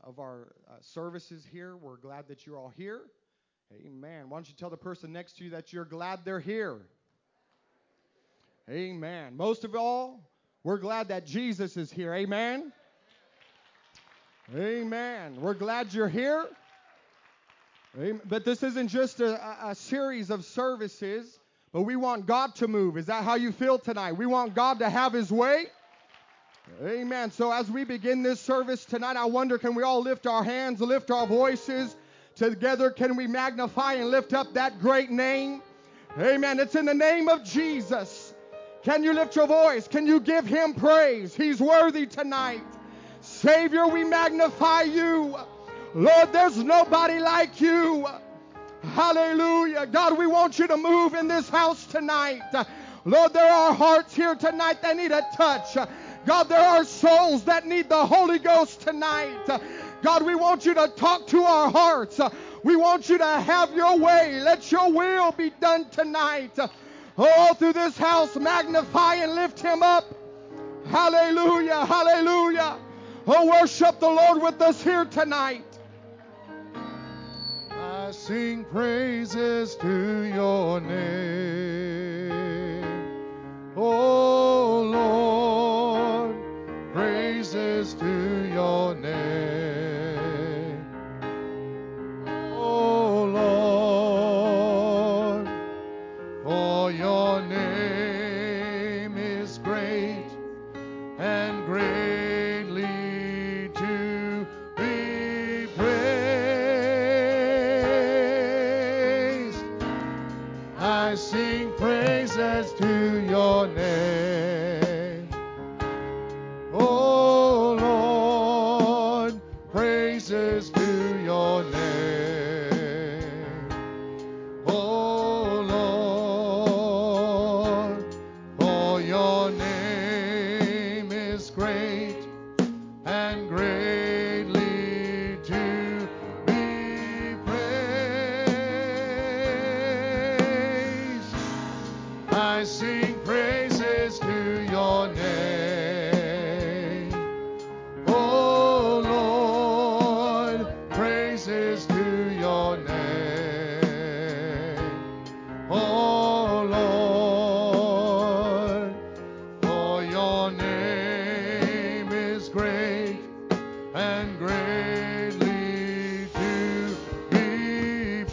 of our services here. We're glad that you're all here. Amen. Why don't you tell the person next to you that you're glad they're here? Amen. Most of all, we're glad that Jesus is here. Amen. Amen. We're glad you're here. Amen. But this isn't just a series of services, but we want God to move. Is that how you feel tonight? We want God to have His way. Amen. So as we begin this service tonight, I wonder, can we all lift our hands, lift our voices together? Can we magnify and lift up that great name? Amen. It's in the name of Jesus. Can you lift your voice? Can you give Him praise? He's worthy tonight. Savior, we magnify you. Lord, there's nobody like you. Hallelujah. God, we want you to move in this house tonight. Lord, there are hearts here tonight that need a touch. God, there are souls that need the Holy Ghost tonight. God, we want you to talk to our hearts. We want you to have your way. Let your will be done tonight. All through this house, magnify and lift Him up. Hallelujah, hallelujah. Oh, worship the Lord with us here tonight. I sing praises to your name, oh Lord, praises to your name, oh Lord, for your name is great and greatly to be praised. I sing praises to your name, oh Lord, praises to your name, oh Lord, for your name is great and greatly to be praised. I sing praises to your name, oh Lord, praises to your name, oh Lord, for your name is great and greatly to be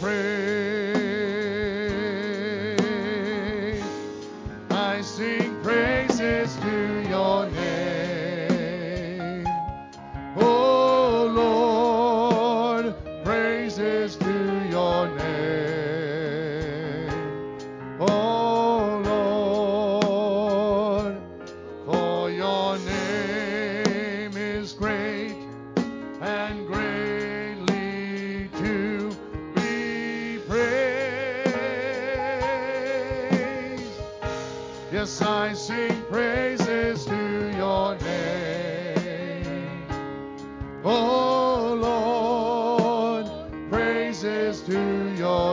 praised. I sing praises to your name, oh Lord, praises to your name, oh Lord, for your name is great and greatly to be praised. Yes, I sing praises to your name, oh Lord, praises to your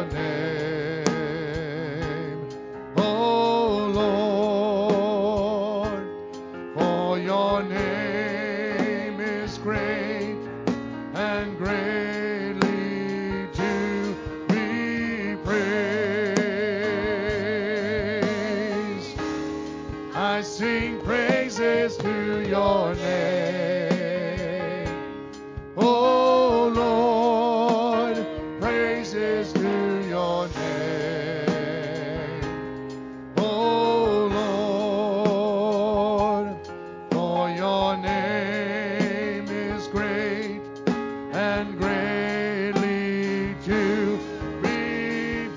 name, oh Lord, for your name is great and greatly to be praised. I sing praises to your name, oh Lord, praises to your name, oh Lord, for your name is great and greatly to be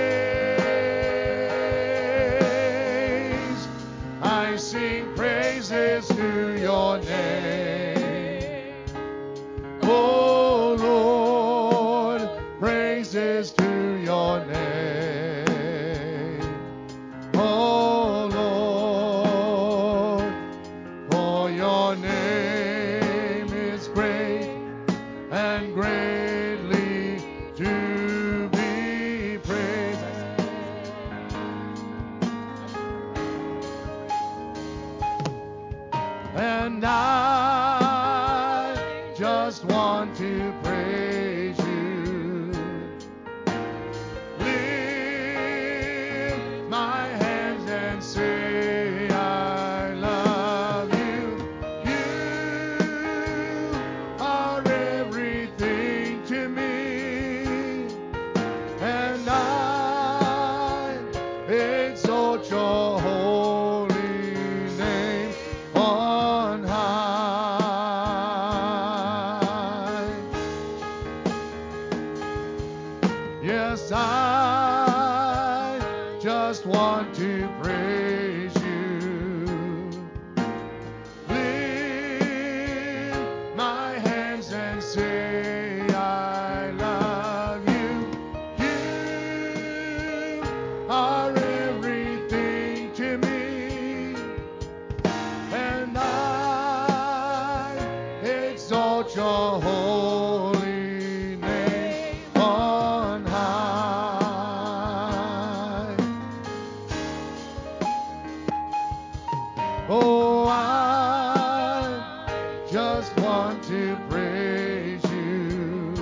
praised. I sing praises to your name, oh Lord, praises to your name, oh Lord, for your name is great and greatly to be praised. And I just want to praise you. Lift my hands and say, I love you. You are everything to me, and I exalt your holy name on high. Yes, I just want to praise you. Lift my hands and say, I love you. You are everything to me, and I exalt your holy name on high. Oh, I just want to praise you.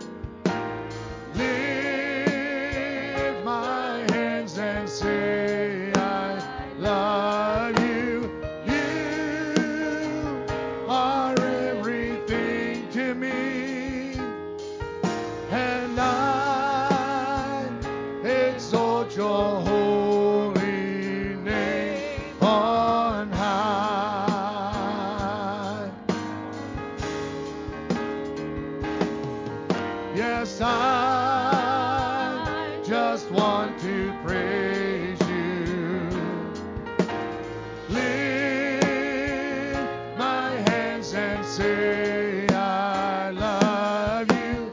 Lift my hands and say, I love you. You are everything to me, and I exalt your holy name on high. Yes, I just want to praise you. Lift my hands and say, I love you.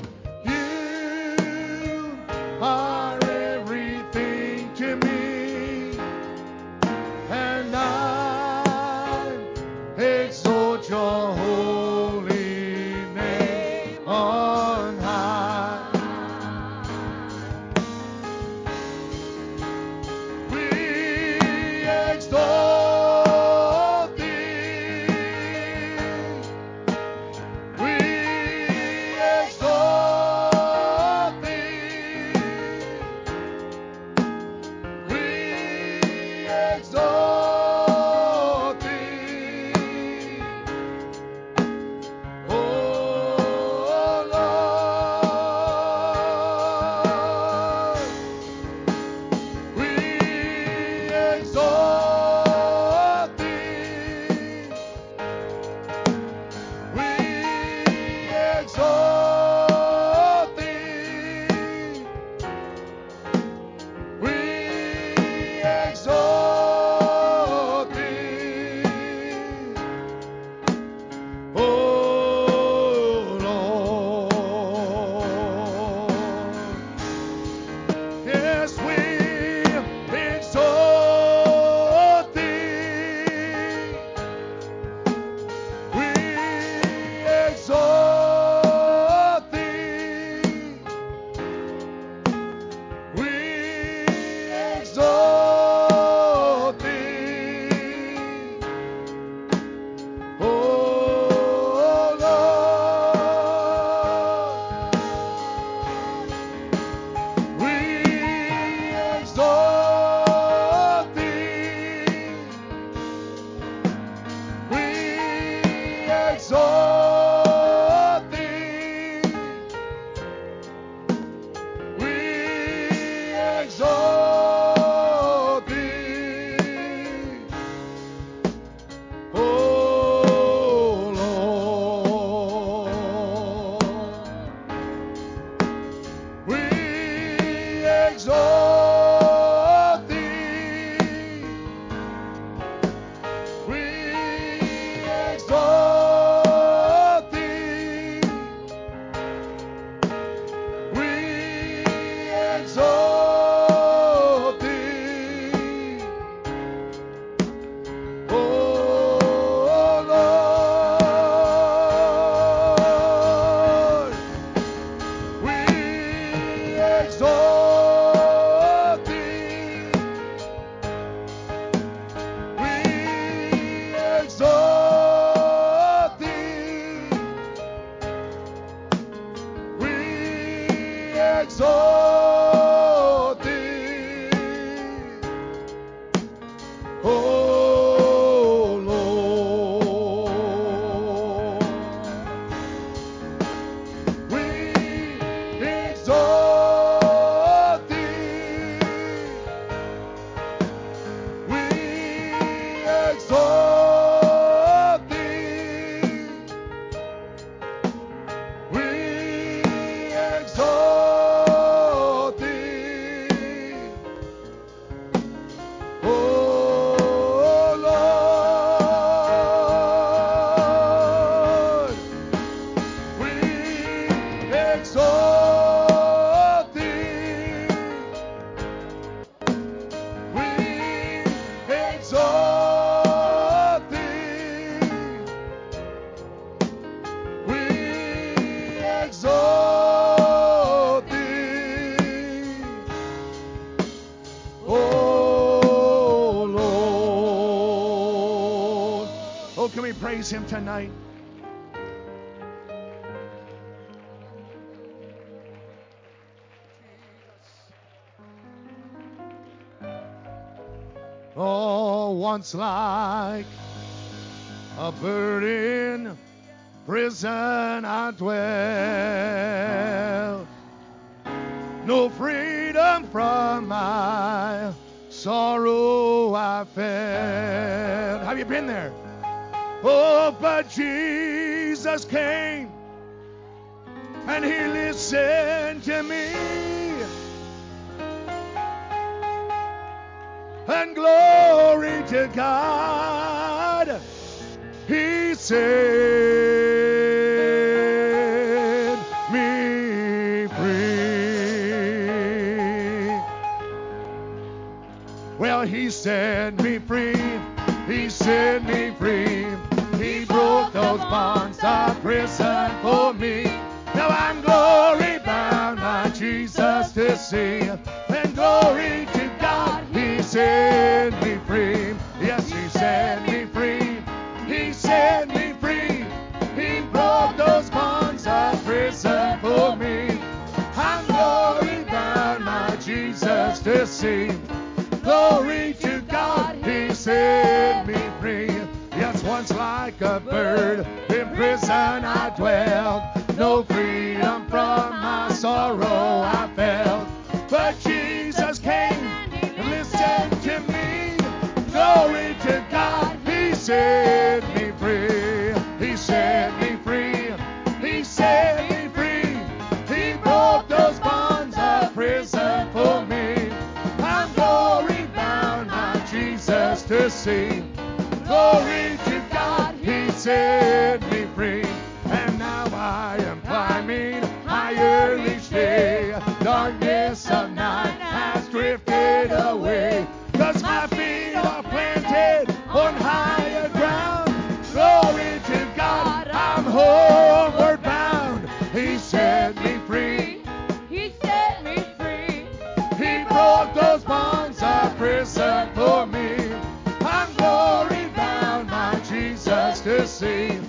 You are everything to me, and I exalt your holy name on high. exalt thee, oh Lord. We exalt thee. We exalt thee. We exalt thee, oh Lord. We exalt thee. We exalt thee. We exalt thee, oh Lord. Oh, can we praise him tonight? Oh, once like a bird in prison I dwell, no freedom from my sorrow I felt. Have you been there? Oh, but Jesus came and he listened to me, and glory to God, he set me free. Well, he set me free. He set me free. He broke those bonds of prison for me. Now I'm glory bound, my Jesus to see. And glory to God, he set me free. Yes, he set me free. He set me free. He broke those bonds of prison for me. I'm glory bound, my Jesus to see. Glory to God, he set me free. Yes, once like a bird in prison I dwelled, no freedom from my sorrow I felt. But Jesus came and listened to me. Glory to God, he set me free. He set me free. He set me free. He broke those bonds of prison for me. I'm glory bound, my Jesus to see. Glory to God, he set me free. And now I am climbing higher each day. Darkness of night has drifted away, 'cause my feet are planted on higher ground. Glory to God, I'm homeward bound. He set me free. He set me free. He broke those bonds of prison for me. I'm glory bound, my Jesus to see.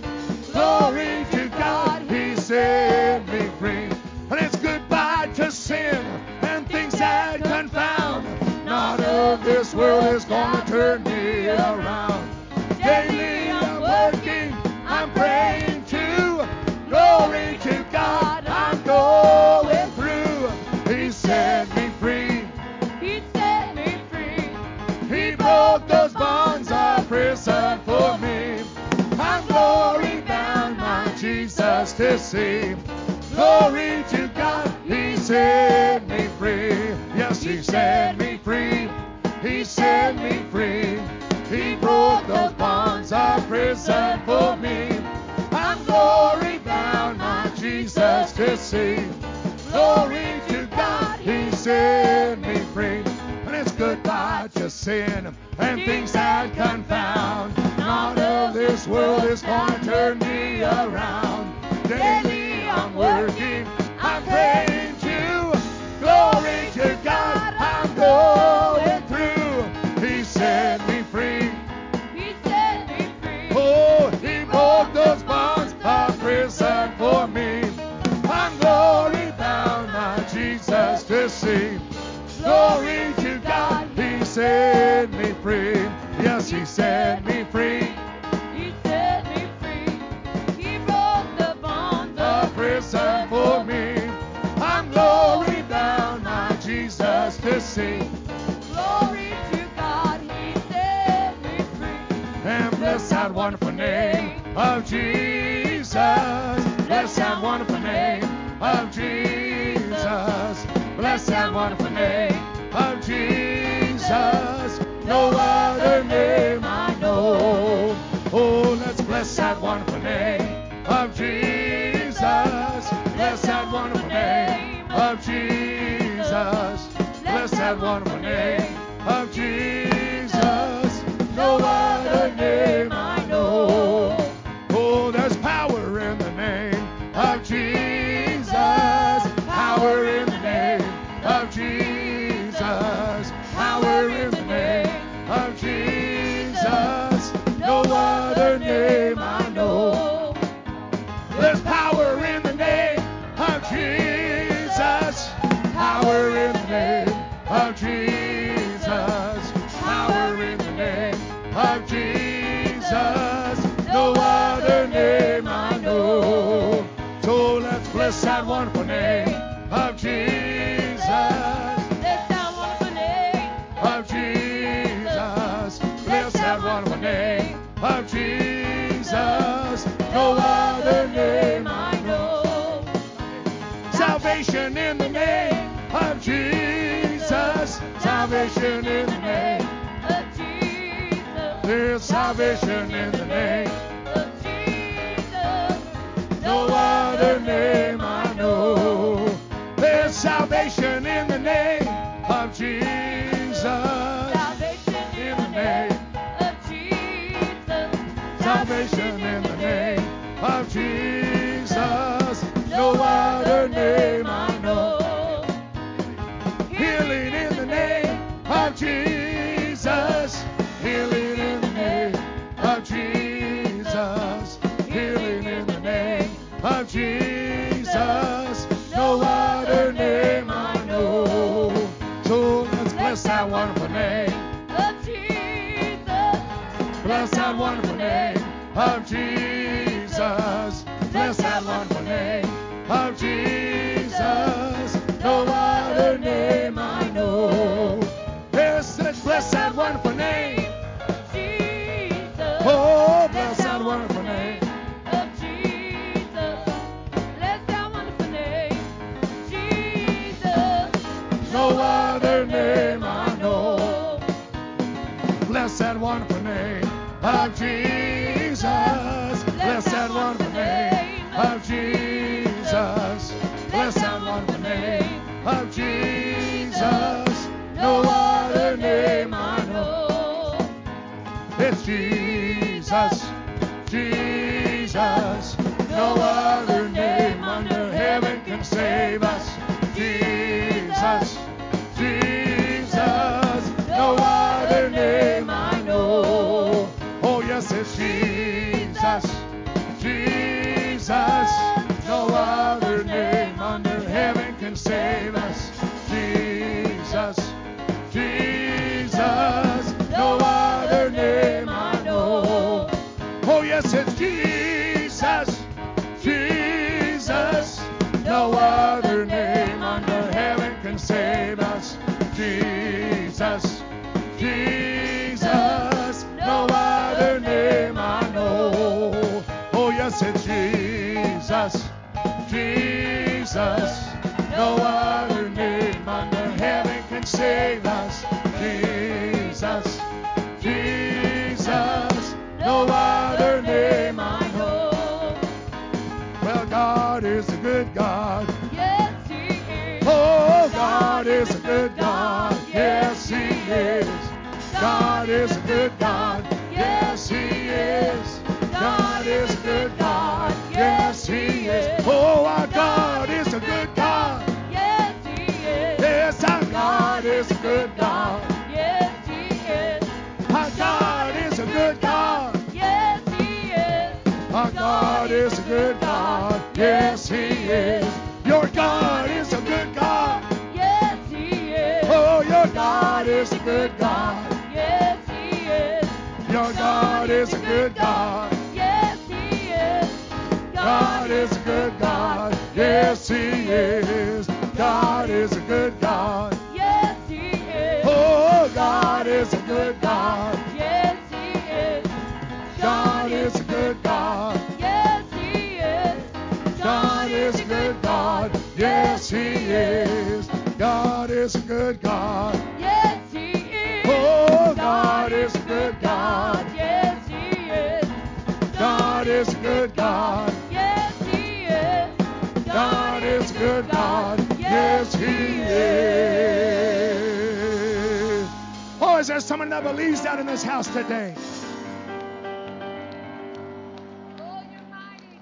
Glory to God, he set me free. And it's goodbye to sin and things that confound. Not of this world is gonna turn me around. Daily I'm working, I'm praying too. Glory to God, I'm going through. He set me free. He set me free. He broke those bonds of prison for me. I'm glory bound, my Jesus to see. Glory to God, he set me free. Yes, he set me free. He set me free. He broke those bonds of prison for me. I'm glory bound, my Jesus to see. Glory to God, he set me free. And it's goodbye to sin and things that confound. None of this world is gonna turn me around. Daily I'm working, I'm praying too. Glory to God, I'm going through. He set me free. He set me free. Oh, he broke those bonds of prison for me. I'm glory bound, my Jesus Glory to God, He set me free. Yes, He set me free. He set me free. He broke the bonds The of prison for me. I'm glory bound, my Jesus to see. Glory to God, He set me free. And bless that wonderful name of Jesus. Bless that wonderful name of Jesus. Bless that wonderful name of Jesus. No other name I know. Oh, let's bless that wonderful name of Jesus. Bless that wonderful name of Jesus. Bless that wonderful name of Jesus. No other name I know. Oh, there's power in the name of Jesus. Power in the name of Jesus. Power in the name of Jesus. No other name I know. There's power in the name of Jesus. Power in the name of Jesus. Power in the name of Jesus. No other name I know. So let's bless that wonderful name of Jesus. Bless that wonderful name Of Jesus. Bless that wonderful name of Jesus. No other name I know. Salvation in the name of Jesus. Salvation in the name. of Jesus. There's salvation in the name. of Jesus. No other name I know. There's salvation in the name of Jesus. Salvation in the name of Jesus. Salvation in the name of Jesus. No other name I know. Healing in the name of Jesus. Healing in the name of Jesus. Healing in the name of Jesus. No other name I know. So let's bless that wonderful name. of Jesus. Bless that wonderful name of Jesus. Bless that wonderful name of Jesus. No other name I know. Yes, let's bless that wonderful name. Jesus. Oh, bless that wonderful name. of Jesus. Bless that wonderful name. Jesus. No other name I know. Bless that wonderful name of Jesus. Bless that wonderful name of Jesus. Bless that wonderful name of Jesus. No other name I know. It's Jesus, Jesus. No other name under heaven can save us. Jesus, Jesus. No other name I know. Oh, yes, it's Jesus, Jesus. No other name under heaven can save us. Jesus, Jesus. No other name I know. Oh, yes, it's Jesus, Jesus. No other name under heaven can save us. Jesus, Jesus. No other name I know. Oh, yes, it's Jesus, Jesus. No other name under heaven can save us. Jesus, Jesus. No other name I know. Well, God is a good God. Yes, He is. Oh, God Yes, He is. God is a good God. Yes, He is. Oh, God is a good God. Yes, He is. God is a good God. Yes, He is. God is a good God. Yes, He is. God is a good God. Yes, He is. Oh, God is a good God. Yes, He is. God is a good God. Yes, He is. God is a good God. Yes, He is. Oh, is there someone that believes that in this house today? Oh, you're mighty.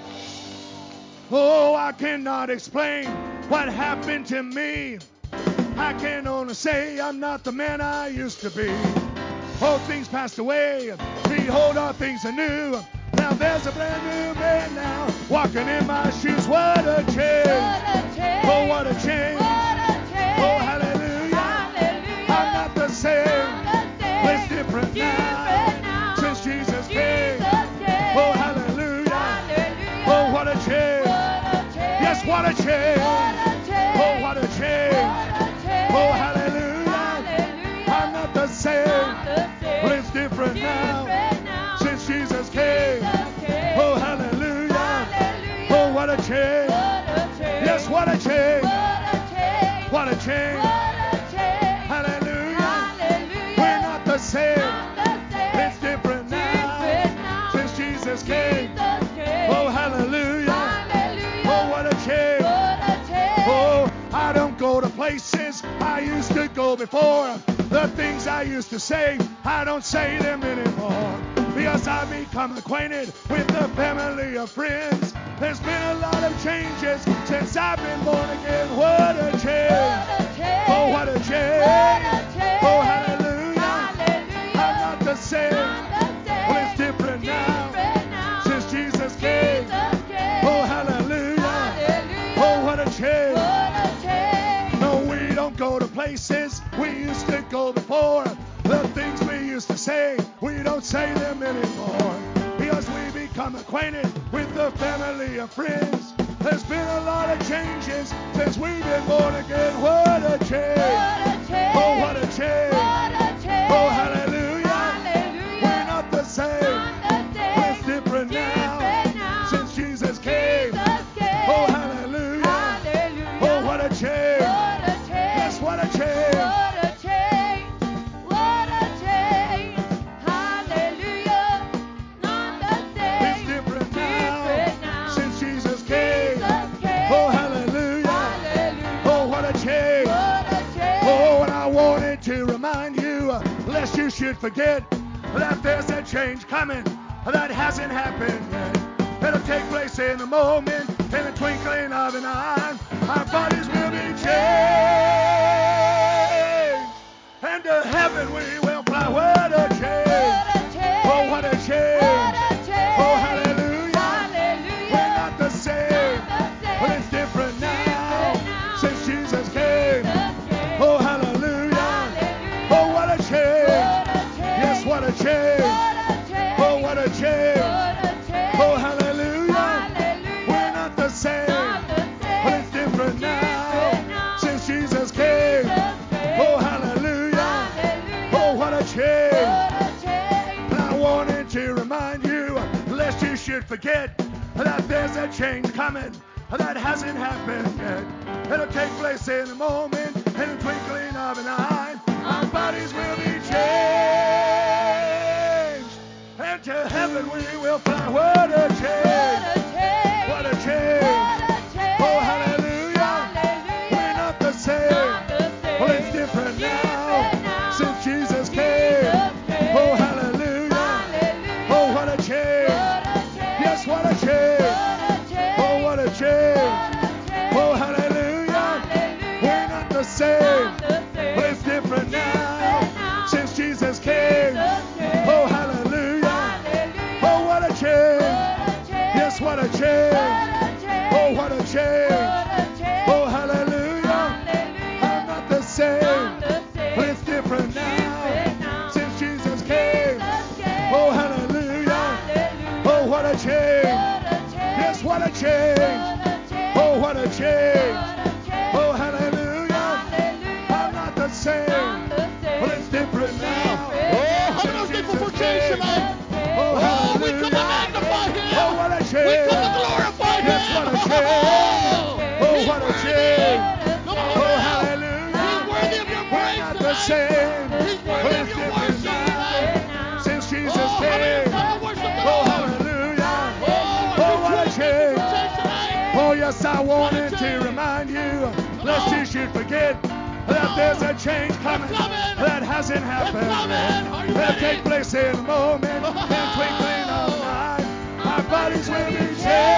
Oh, I cannot explain what happened to me. I can only say I'm not the man I used to be. Old things passed away. Behold, all things are new. Now there's a brand new man now walking in my shoes. What a change. What a change. Oh, what a change. What a change. Oh, hallelujah. Hallelujah. I'm not the same. Not the same. It's different now. Since Jesus came. Oh, hallelujah. Hallelujah. Oh, what a change. What a change. Yes, what a change. What a change. Oh, what a change. What a change. Oh, hallelujah. Hallelujah. I'm not the same. Not the same. But it's different now. Different now. Since Jesus came. Jesus came. Oh, hallelujah. Hallelujah. Oh, what a change. What a change. Yes, what a change. What a change. What a change. What a change. Hallelujah. Hallelujah. We're not the same. Not the same. It's different now. Different now. Since Jesus came. Jesus came. Oh, hallelujah. Hallelujah. Oh, what a change. What a change. Oh, I don't go to places I used to go before. The things I used to say, I don't say them anymore. Because I've become acquainted with the family of friends. There's been a lot of changes since I've been born again. What a change. What a change. Oh, what a change. What a change. Oh, hallelujah. Hallelujah. I'm not the same. Not the same. Well, it's different now. Different now. Since Jesus came. Jesus came. Oh, hallelujah. Hallelujah. Oh, what a change. What a change. No, we don't go to places we used to go before. The things we used to say, we don't say them anymore. Because we become acquainted with the family of friends. There's been a lot of changes since we've been born again. What a change. What a change. Oh, what a change. What a change. Oh, hallelujah. Hallelujah. We're not the same. Not the same. But it's different now. Different now. Since Jesus came. Jesus came. Oh, hallelujah. Hallelujah. Oh, what a change. What a change. Yes, what a change. What a change. What a change. Hallelujah. Not the same. It's different now. Different now. Since Jesus came. Jesus came. Oh, hallelujah. Hallelujah. Oh, what a change. What a change. Oh, and I wanted to remind you, lest you should forget, that there's a change coming that hasn't happened yet. It'll take place in a moment, in the twinkling of an eye. Our bodies will be changed. And to heaven we will fly. What a change. What a change. Oh, what a change. What a change. Oh, hallelujah. Hallelujah. We're not the same. Not the same. But it's different now. Different now. Since Jesus came. Jesus came. Oh, hallelujah. Hallelujah. Oh, what a change. What a change. Yes, what a change. What a change. Oh, what a change. What a change. Oh, hallelujah. Hallelujah. We're not the same. Not the same. But it's different now. Different now. Since Jesus came. Jesus came. Oh, hallelujah. Hallelujah. Oh, what a change. What a change. And I wanted to remind you, lest you should forget, that there's a change coming that hasn't happened yet. It'll take place in a moment, in the twinkling of an eye. Our bodies will be changed. And to heaven we will fly. What a change. What a change. What a change. What a change. Oh, hallelujah. Hallelujah. We're not the same. Not the same. Well, it's different now. Different now. Since Jesus came. Jesus came. Oh, hallelujah. Hallelujah. Oh, what a change. What a change. Yes, what a change. What a change. Oh, what a change. What a change. Oh, hallelujah. Hallelujah. We're not the same. Not the same. But it's different now. Different now. Since Jesus came. Jesus came. Oh, hallelujah. Hallelujah. Oh, what a change. What a coming to remind you, lest you should forget that there's a change coming that hasn't happened yet. It'll take place in a moment, in a twinkling of an eye. Our bodies will be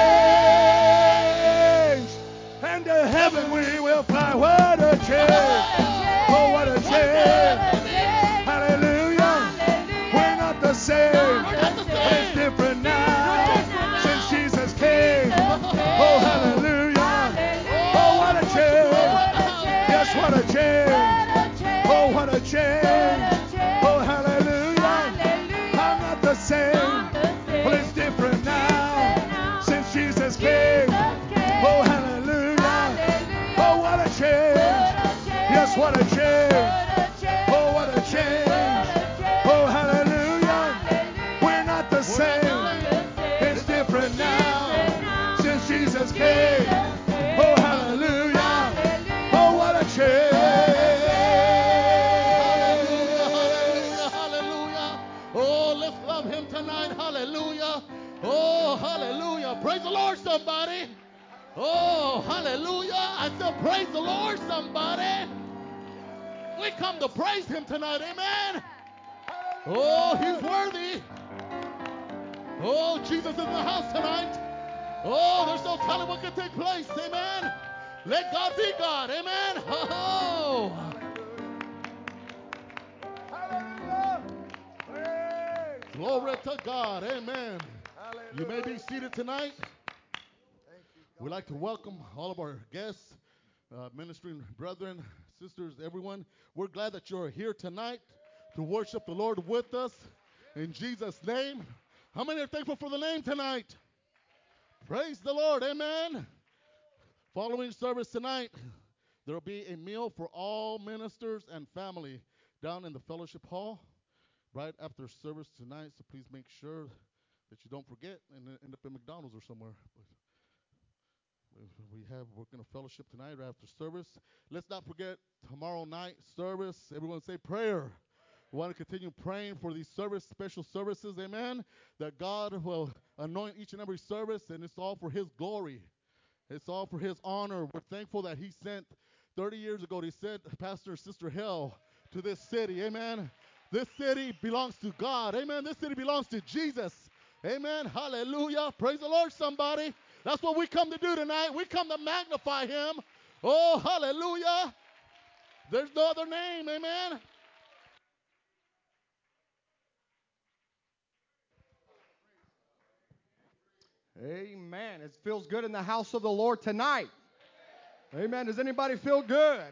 changed, and to heaven we will fly. What a change! Oh, what a change! Hallelujah! We're not the same. It's different now since Jesus came. Oh, hallelujah! Oh, what a change! Yes, what a change! Oh, what a change! Oh, hallelujah! I'm not the same, but it's different now since Jesus came. Oh, hallelujah! Oh, what a change! Yes, what a change! Oh, what a change! Oh, hallelujah! We're not the same. It's different now since Jesus came. Oh, hallelujah! Oh, what a change! Hallelujah. Oh, let's love him tonight. Hallelujah. Oh, hallelujah. Praise the Lord, somebody. Oh, hallelujah. I said, praise the Lord, somebody. We come to praise him tonight. Amen. Oh, he's worthy. Oh, Jesus is in the house tonight. Oh, there's no telling what can take place. Amen. Let God be God. Amen. Oh. Glory to God. Amen. You may be seated tonight. We'd like to welcome all of our guests, ministering brethren, sisters, everyone. We're glad that you're here tonight to worship the Lord with us in Jesus' name. How many are thankful for the name tonight? Praise the Lord. Amen. Following service tonight, there will be a meal for all ministers and family down in the fellowship hall right after service tonight. So please make sure that you don't forget and end up in McDonald's or somewhere. We're going to fellowship tonight right after service. Let's not forget tomorrow night service. Everyone say prayer. We want to continue praying for these special services, amen, that God will anoint each and every service, and it's all for his glory. It's all for his honor. We're thankful that he sent 30 years ago, he sent Pastor and Sister Hell to this city, amen. This city belongs to God, amen. This city belongs to Jesus, amen. Hallelujah. Praise the Lord, somebody. That's what we come to do tonight. We come to magnify him. Oh, hallelujah. There's no other name, amen. Amen. It feels good in the house of the Lord tonight. Amen. Does anybody feel good?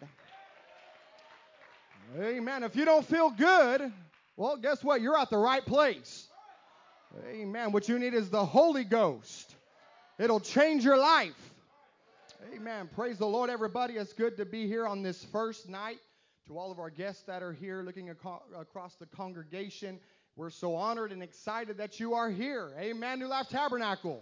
Amen. If you don't feel good, well, guess what? You're at the right place. Amen. What you need is the Holy Ghost. It'll change your life. Amen. Praise the Lord, everybody. It's good to be here on this first night. To all of our guests that are here looking across the congregation, we're so honored and excited that you are here. Amen. New Life Tabernacle.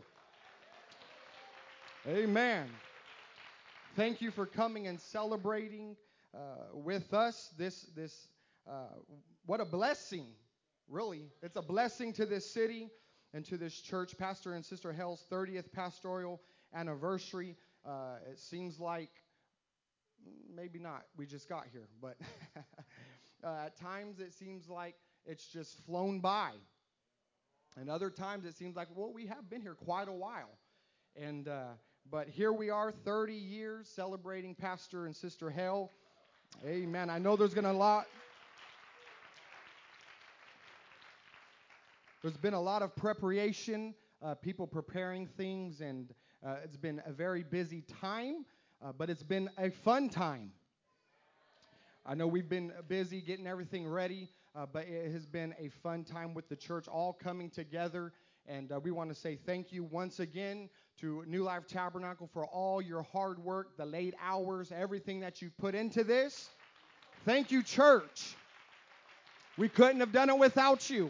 Amen. Thank you for coming and celebrating with us. What a blessing, really. It's a blessing to this city and to this church. Pastor and Sister Hell's 30th pastoral anniversary. It seems like, maybe not, we just got here, but at times it seems like it's just flown by. And other times it seems like, well, we have been here quite a while. But here we are, 30 years celebrating Pastor and Sister Hell. Amen. I know there's been a lot of preparation, people preparing things, and it's been a very busy time, but it's been a fun time. I know we've been busy getting everything ready, but it has been a fun time with the church all coming together. And we want to say thank you once again to New Life Tabernacle for all your hard work, the late hours, everything that you've put into this. Thank you, church. We couldn't have done it without you.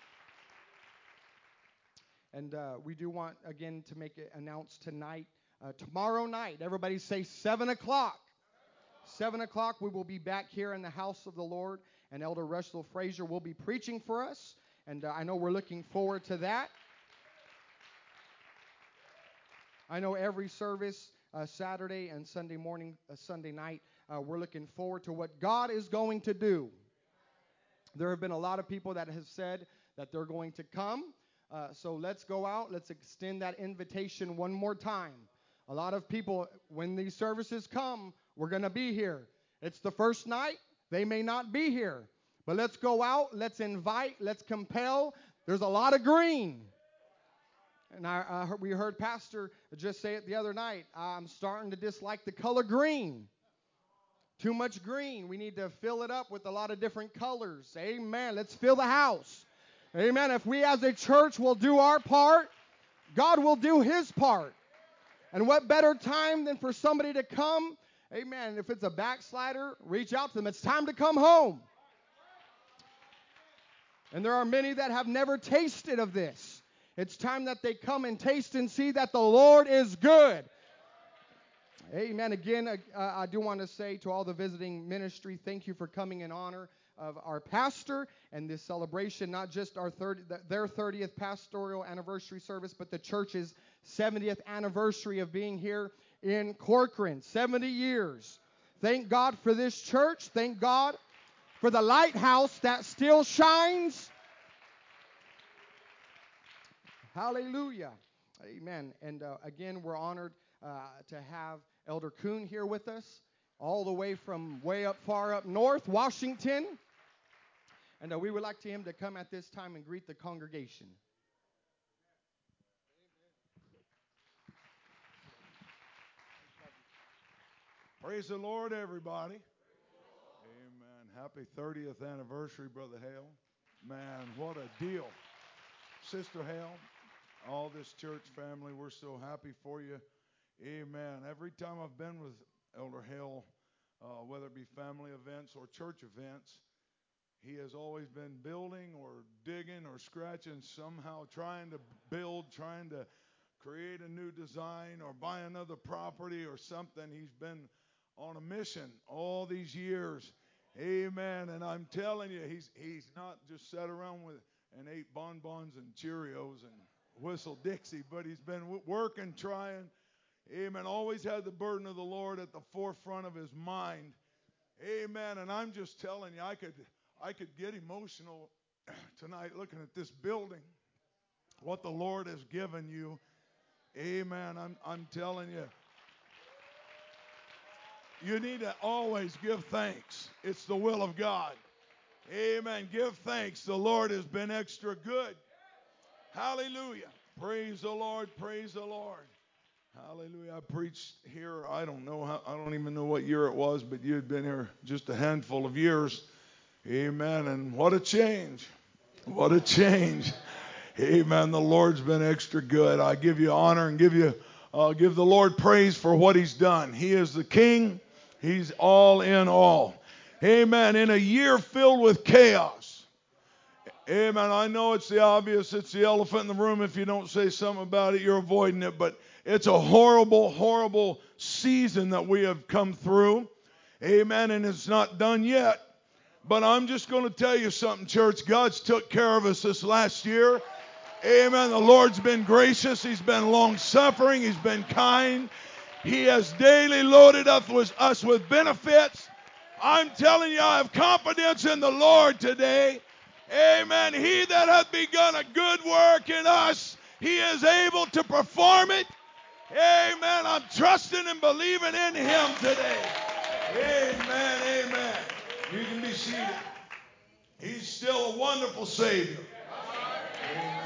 And we do want, again, to make it announced tonight. Tomorrow night, everybody say 7 o'clock. 7 o'clock, we will be back here in the house of the Lord, and Elder Russell Frazier will be preaching for us. And I know we're looking forward to that. I know every service Saturday and Sunday morning, Sunday night. We're looking forward to what God is going to do. There have been a lot of people that have said that they're going to come. So let's go out. Let's extend that invitation one more time. A lot of people, when these services come, we're going to be here. It's the first night. They may not be here. But let's go out. Let's invite. Let's compel. There's a lot of green. And we heard Pastor just say it the other night. I'm starting to dislike the color green. Too much green. We need to fill it up with a lot of different colors. Amen. Let's fill the house. Amen. If we as a church will do our part, God will do His part. And what better time than for somebody to come? Amen. If it's a backslider, reach out to them. It's time to come home. And there are many that have never tasted of this. It's time that they come and taste and see that the Lord is good. Amen. Again, I do want to say to all the visiting ministry, thank you for coming in honor of our pastor and this celebration, not just their 30th pastoral anniversary service, but the church's 70th anniversary of being here in Corcoran. 70 years. Thank God for this church. Thank God for the lighthouse that still shines. Hallelujah. Amen. And again, we're honored to have Elder Kuhn here with us, all the way from far up north, Washington. And we would like him to come at this time and greet the congregation. Praise the Lord, everybody. Amen. Happy 30th anniversary, Brother Hale. Man, what a deal. Sister Hale, all this church family, we're so happy for you. Amen. Every time I've been with Elder Hale, whether it be family events or church events, he has always been building or digging or scratching, somehow trying to build, trying to create a new design or buy another property or something. He's been on a mission all these years. Amen. And I'm telling you, he's not just sat around and ate bonbons and Cheerios and whistled Dixie, but he's been working, trying. Amen. Always had the burden of the Lord at the forefront of his mind. Amen. And I'm just telling you, I could get emotional tonight looking at this building, what the Lord has given you. Amen. I'm telling you. You need to always give thanks. It's the will of God. Amen. Give thanks. The Lord has been extra good. Hallelujah. Praise the Lord. Praise the Lord. Hallelujah. I preached here, I don't even know what year it was, but you had been here just a handful of years. Amen. And what a change. What a change. Amen. The Lord's been extra good. I give you honor and give the Lord praise for what He's done. He is the King. He's all in all. Amen. In a year filled with chaos. Amen. I know it's the obvious. It's the elephant in the room. If you don't say something about it, you're avoiding it. But it's a horrible, horrible season that we have come through. Amen. And it's not done yet. But I'm just going to tell you something, church. God's took care of us this last year. Amen. The Lord's been gracious. He's been long-suffering. He's been kind. He has daily loaded us with benefits. I'm telling you, I have confidence in the Lord today. Amen. He that hath begun a good work in us, He is able to perform it. Amen. I'm trusting and believing in Him today. Amen. Amen. You can be seated. He's still a wonderful Savior. Amen.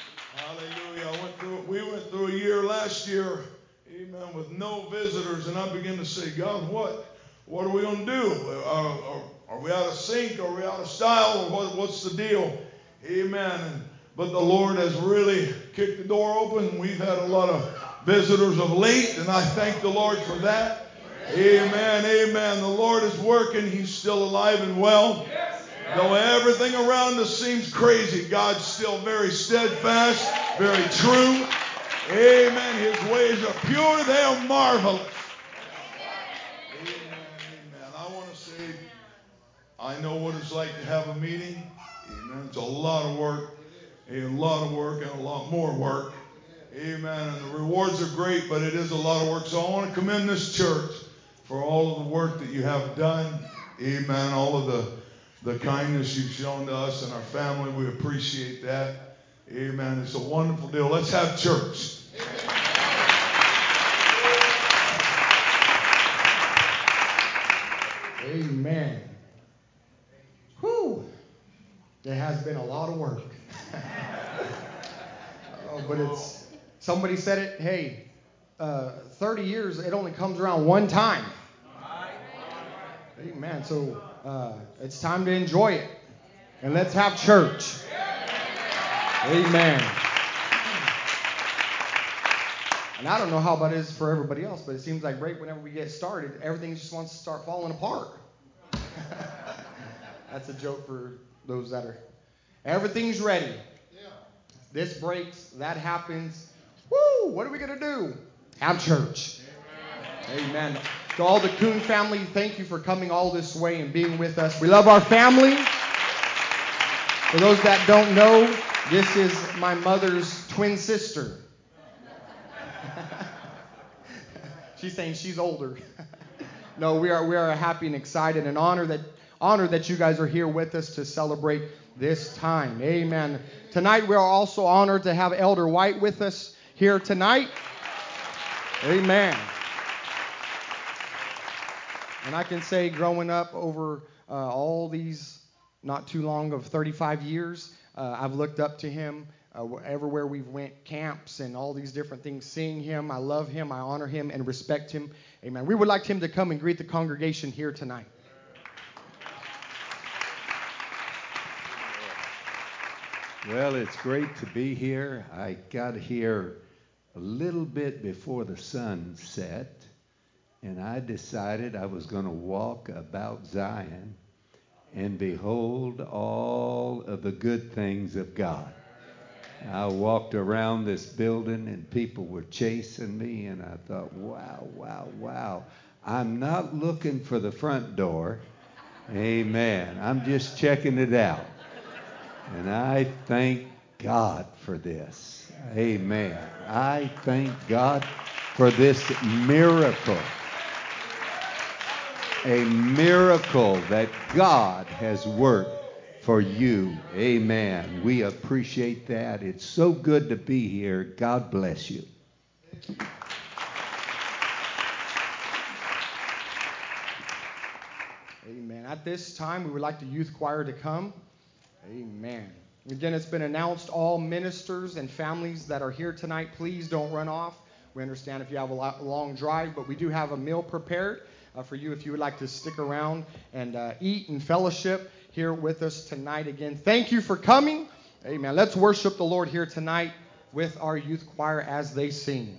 Hallelujah. We went through a year last year, amen, with no visitors, and I began to say, God, what are we going to do? Are we out of sync? Are we out of style? Or what's the deal? Amen. But the Lord has really kicked the door open. We've had a lot of visitors of late, and I thank the Lord for that. Amen. Amen. The Lord is working. He's still alive and well. Though everything around us seems crazy, God's still very steadfast, very true. Amen. His ways are pure. They are marvelous. Amen. Amen. I want to say, I know what it's like to have a meeting. Amen. It's a lot of work. A lot of work and a lot more work. Amen. And the rewards are great, but it is a lot of work. So I want to commend this church for all of the work that you have done. Amen. All of the kindness you've shown to us and our family. We appreciate that. Amen. It's a wonderful deal. Let's have church. Amen. Whew. It has been a lot of work. But it's, somebody said it, hey, 30 years, it only comes around one time. Amen. So it's time to enjoy it. And let's have church. Amen. And I don't know how about it is for everybody else, but it seems like right whenever we get started, everything just wants to start falling apart. That's a joke for those that are. Everything's ready. This breaks, that happens. Woo! What are we going to do? Have church. Amen. To all the Kuhn family, thank you for coming all this way and being with us. We love our family. For those that don't know, this is my mother's twin sister. She's saying she's older. No, we are happy and excited and honored that you guys are here with us to celebrate this time. Amen. Tonight we are also honored to have Elder White with us here tonight. Amen. And I can say growing up over all these not too long of 35 years, I've looked up to him everywhere we've went, camps and all these different things, seeing him. I love him, I honor him, and respect him. Amen. We would like him to come and greet the congregation here tonight. Well, it's great to be here. I got here a little bit before the sun set, and I decided I was going to walk about Zion and behold all of the good things of God. I walked around this building and people were chasing me, and I thought, wow, wow, wow. I'm not looking for the front door. Amen. I'm just checking it out. And I thank God for this. Amen. I thank God for this miracle. A miracle that God has worked for you. Amen. We appreciate that. It's so good to be here. God bless you. Amen. At this time, we would like the youth choir to come. Amen. Again, it's been announced, all ministers and families that are here tonight, please don't run off. We understand if you have a long drive, but we do have a meal prepared for you if you would like to stick around and eat and fellowship here with us tonight. Again, thank you for coming. Amen. Let's worship the Lord here tonight with our youth choir as they sing.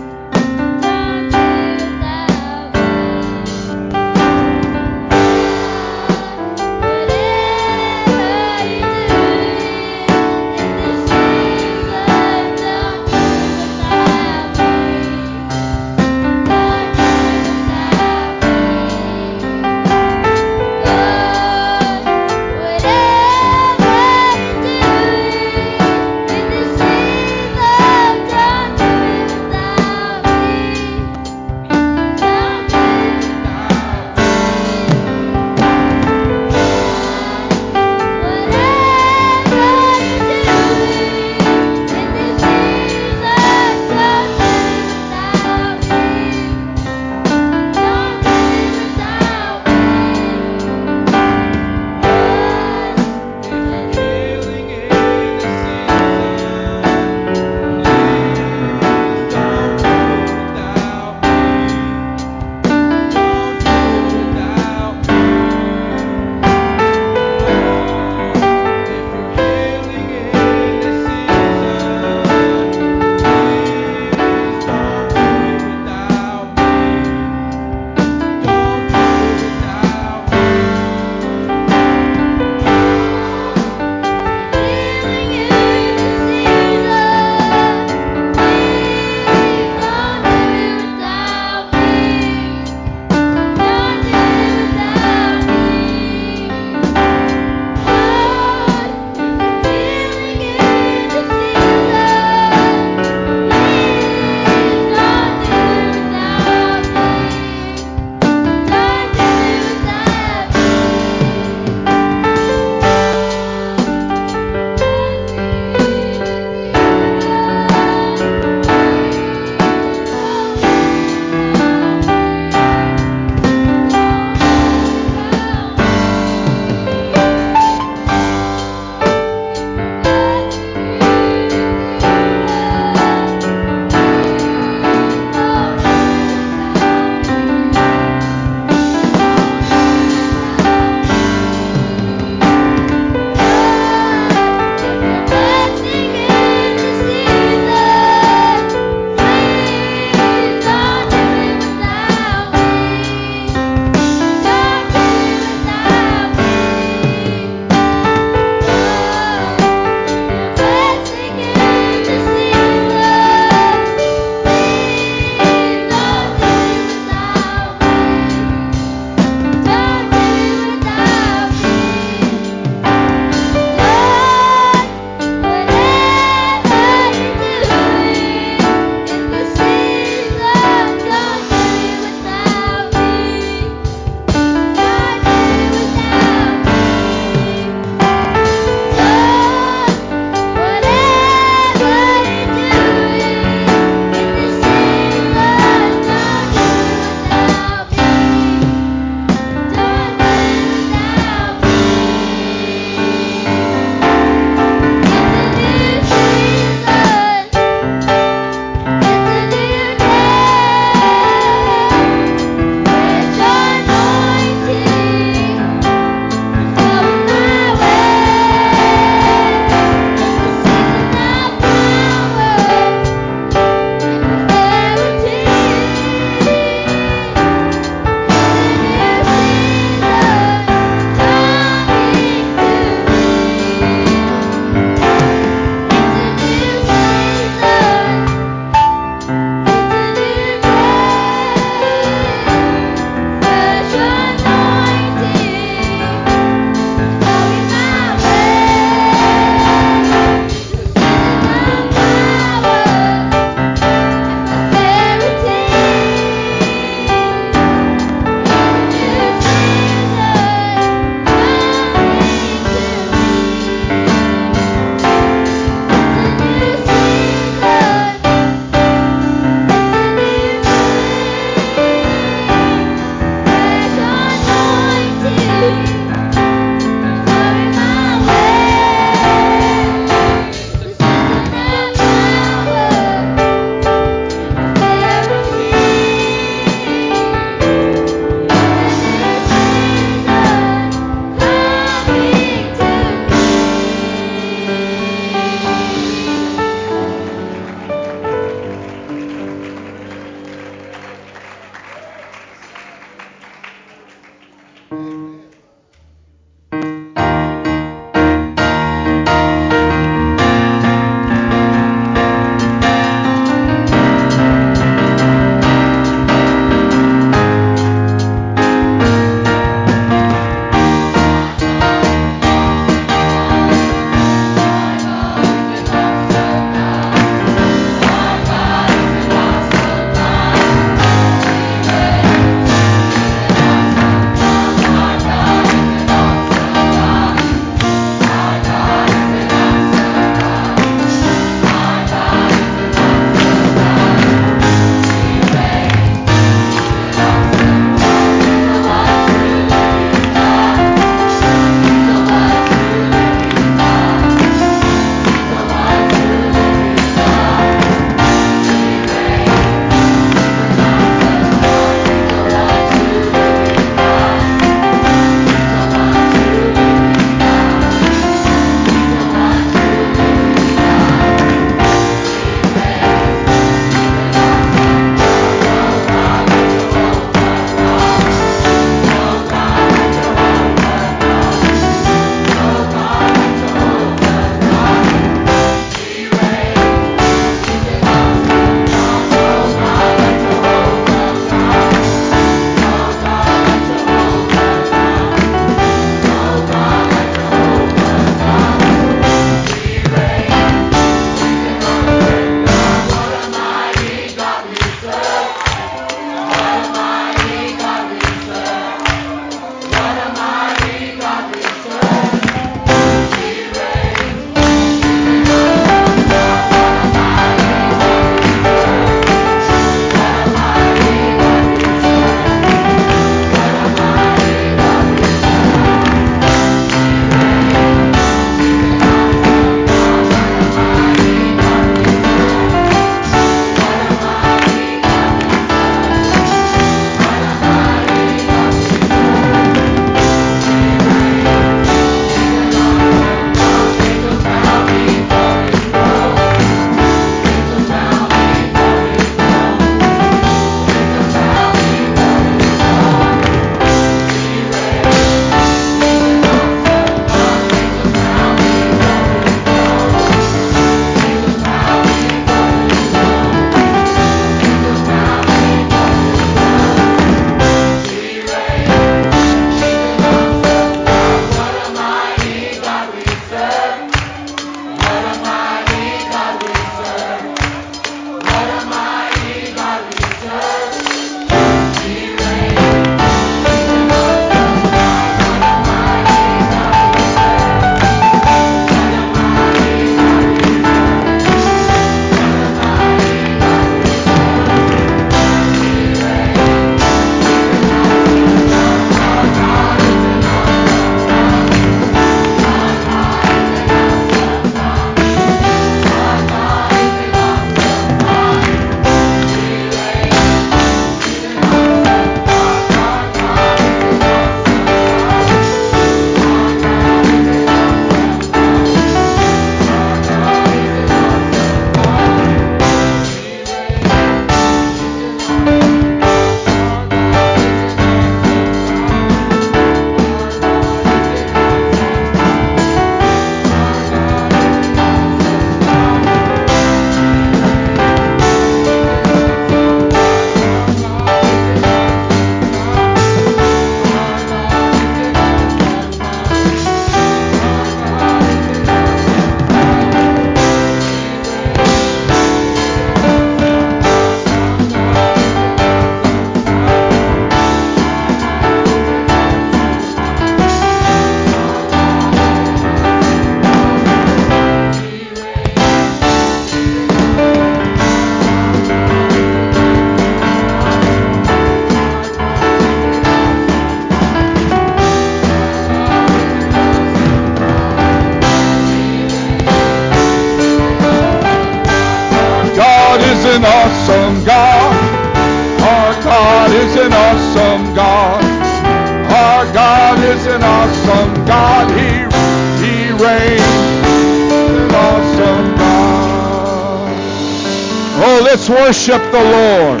Let's worship the Lord.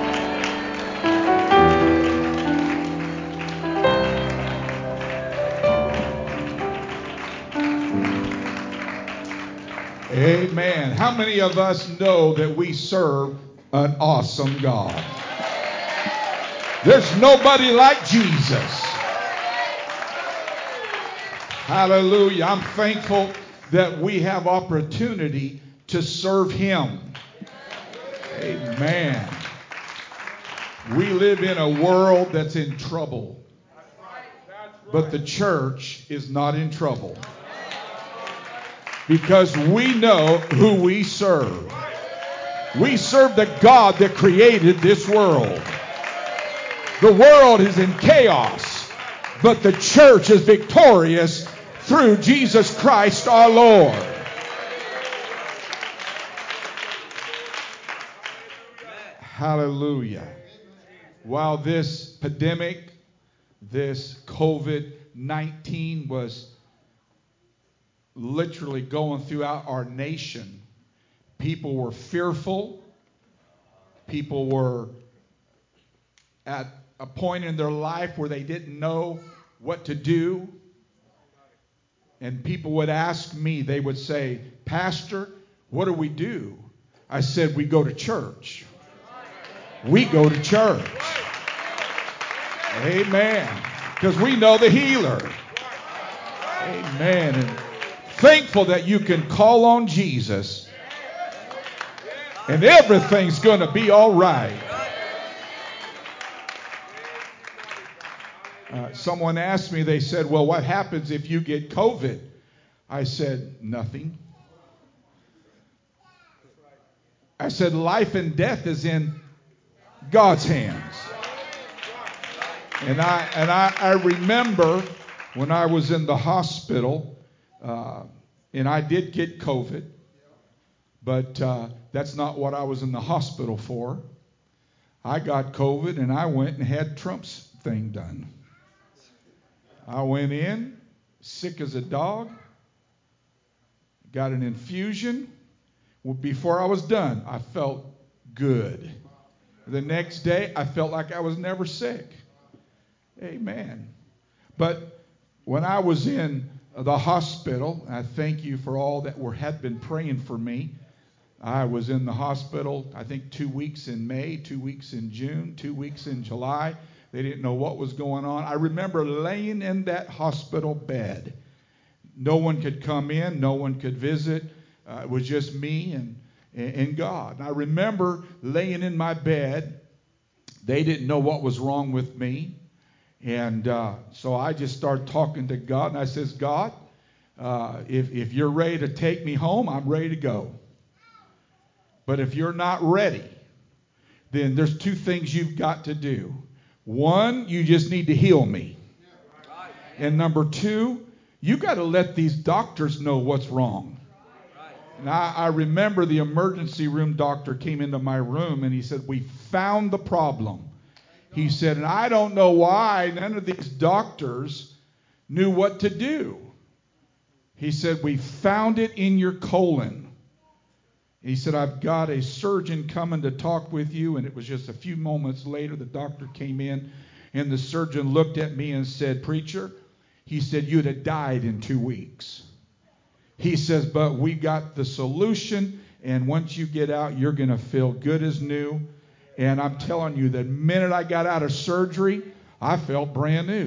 Amen. How many of us know that we serve an awesome God? There's nobody like Jesus. Hallelujah. I'm thankful that we have opportunity to serve Him. Amen. We live in a world that's in trouble, but the church is not in trouble because we know who we serve. We serve the God that created this world. The world is in chaos, but the church is victorious through Jesus Christ our Lord. Hallelujah. While this pandemic, this COVID-19 was literally going throughout our nation, people were fearful. People were at a point in their life where they didn't know what to do. And people would ask me, they would say, Pastor, what do we do? I said, we go to church. We go to church. Amen. Because we know the healer. Amen. And thankful that you can call on Jesus and everything's going to be all right. Someone asked me, they said, well, what happens if you get COVID? I said, nothing. I said, life and death is in God's hands. And I remember when I was in the hospital, and I did get COVID, but that's not what I was in the hospital for. I got COVID and I went and had Trump's thing done. I went in, sick as a dog, got an infusion. Well, before I was done, I felt good. The next day, I felt like I was never sick. Amen. But when I was in the hospital, I thank you for all that had been praying for me. I was in the hospital, I think 2 weeks in May, 2 weeks in June, 2 weeks in July. They didn't know what was going on. I remember laying in that hospital bed. No one could come in. No one could visit. It was just me and God. And I remember laying in my bed. They didn't know what was wrong with me. And so I just started talking to God. And I says, God, if you're ready to take me home, I'm ready to go. But if you're not ready, then there's two things you've got to do. One, you just need to heal me. And number two, you got to let these doctors know what's wrong. And I remember the emergency room doctor came into my room and he said, we found the problem. He said, and I don't know why none of these doctors knew what to do. He said, we found it in your colon. He said, I've got a surgeon coming to talk with you. And it was just a few moments later, the doctor came in and the surgeon looked at me and said, preacher, he said, you'd have died in 2 weeks. He says, but we got the solution. And once you get out, you're going to feel good as new. And I'm telling you, the minute I got out of surgery, I felt brand new.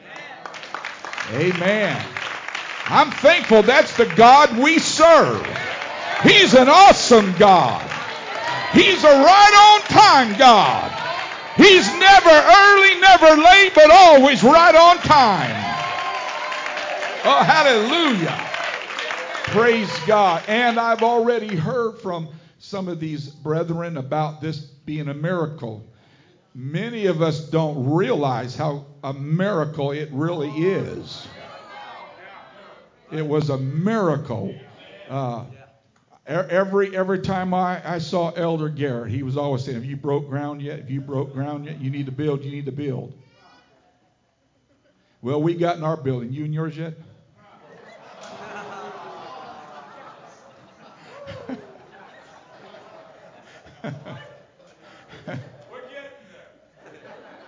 Amen. I'm thankful that's the God we serve. He's an awesome God. He's a right on time God. He's never early, never late, but always right on time. Oh, hallelujah. Praise God. And I've already heard from some of these brethren about this being a miracle. Many of us don't realize how a miracle it really is. It was a miracle. Every time I saw Elder Garrett, he was always saying, have you broke ground yet? Have you broke ground yet? You need to build. You need to build. Well, we got in our building. You and yours yet?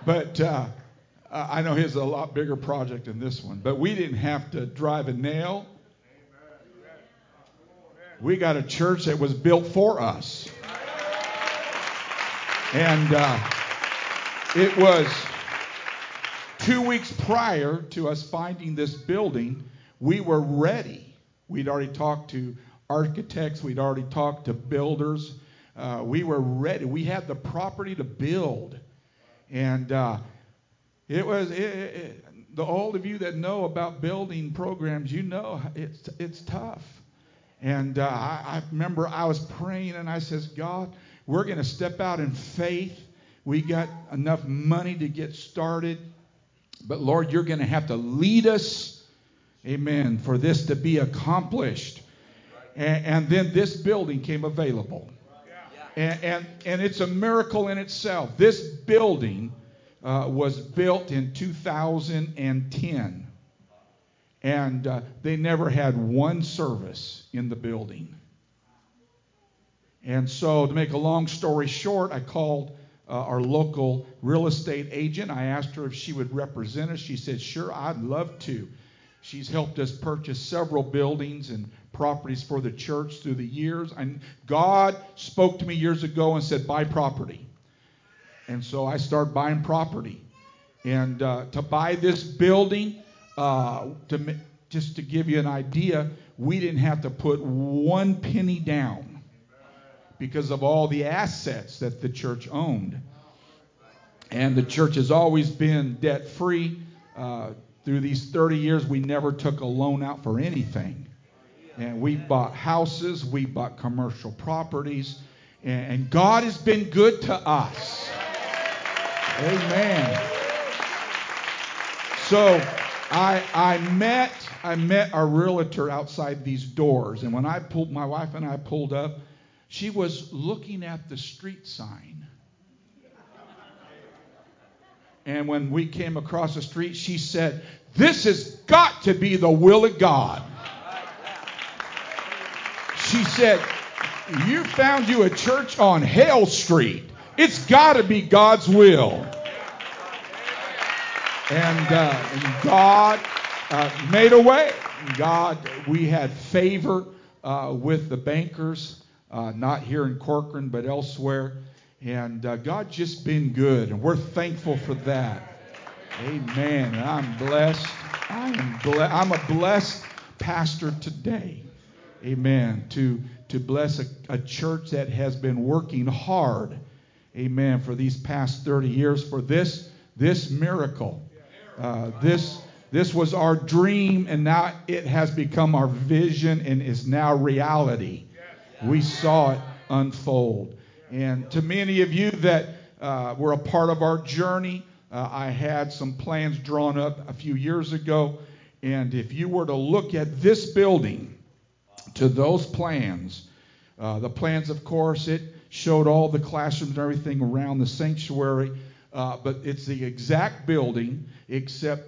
But I know his is a lot bigger project than this one. But we didn't have to drive a nail. We got a church that was built for us. And it was 2 weeks prior to us finding this building, we were ready. We'd already talked to architects. We'd already talked to builders. We were ready. We had the property to build. And it was all of you that know about building programs, you know it's tough. And I remember I was praying and I says, God, we're going to step out in faith. We got enough money to get started. But Lord, you're going to have to lead us, amen, for this to be accomplished. And then this building came available. And it's a miracle in itself. This building was built in 2010. And they never had one service in the building. And so to make a long story short, I called our local real estate agent. I asked her if she would represent us. She said, sure, I'd love to. She's helped us purchase several buildings and properties for the church through the years. And God spoke to me years ago and said, buy property. And so I started buying property. And to buy this building, just to give you an idea, we didn't have to put one penny down because of all the assets that the church owned. And the church has always been debt-free. Through these 30 years, we never took a loan out for anything. And we bought houses, we bought commercial properties, and God has been good to us. Amen. So I met our realtor outside these doors, and when my wife and I pulled up, she was looking at the street sign. And when we came across the street, she said, this has got to be the will of God. She said, you found you a church on Hale Street. It's got to be God's will. And God made a way. We had favor with the bankers, not here in Corcoran, but elsewhere. And God's just been good, and we're thankful for that. Amen. And I'm blessed. I'm a blessed pastor today. Amen. To bless a church that has been working hard. Amen. For these past 30 years for this miracle. This was our dream, and now it has become our vision and is now reality. We saw it unfold. And to many of you that were a part of our journey, I had some plans drawn up a few years ago. And if you were to look at this building to those plans, the plans, of course, it showed all the classrooms and everything around the sanctuary. But it's the exact building, except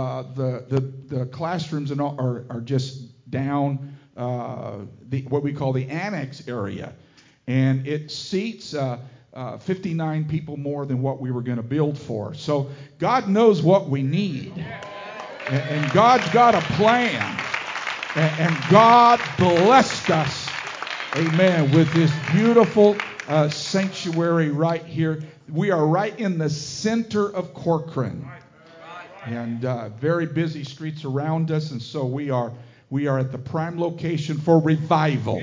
the classrooms and all are just down what we call the annex area. And it seats 59 people more than what we were going to build for. So God knows what we need. And God's got a plan. And God blessed us, amen, with this beautiful sanctuary right here. We are right in the center of Corcoran. And very busy streets around us. And so we are at the prime location for revival.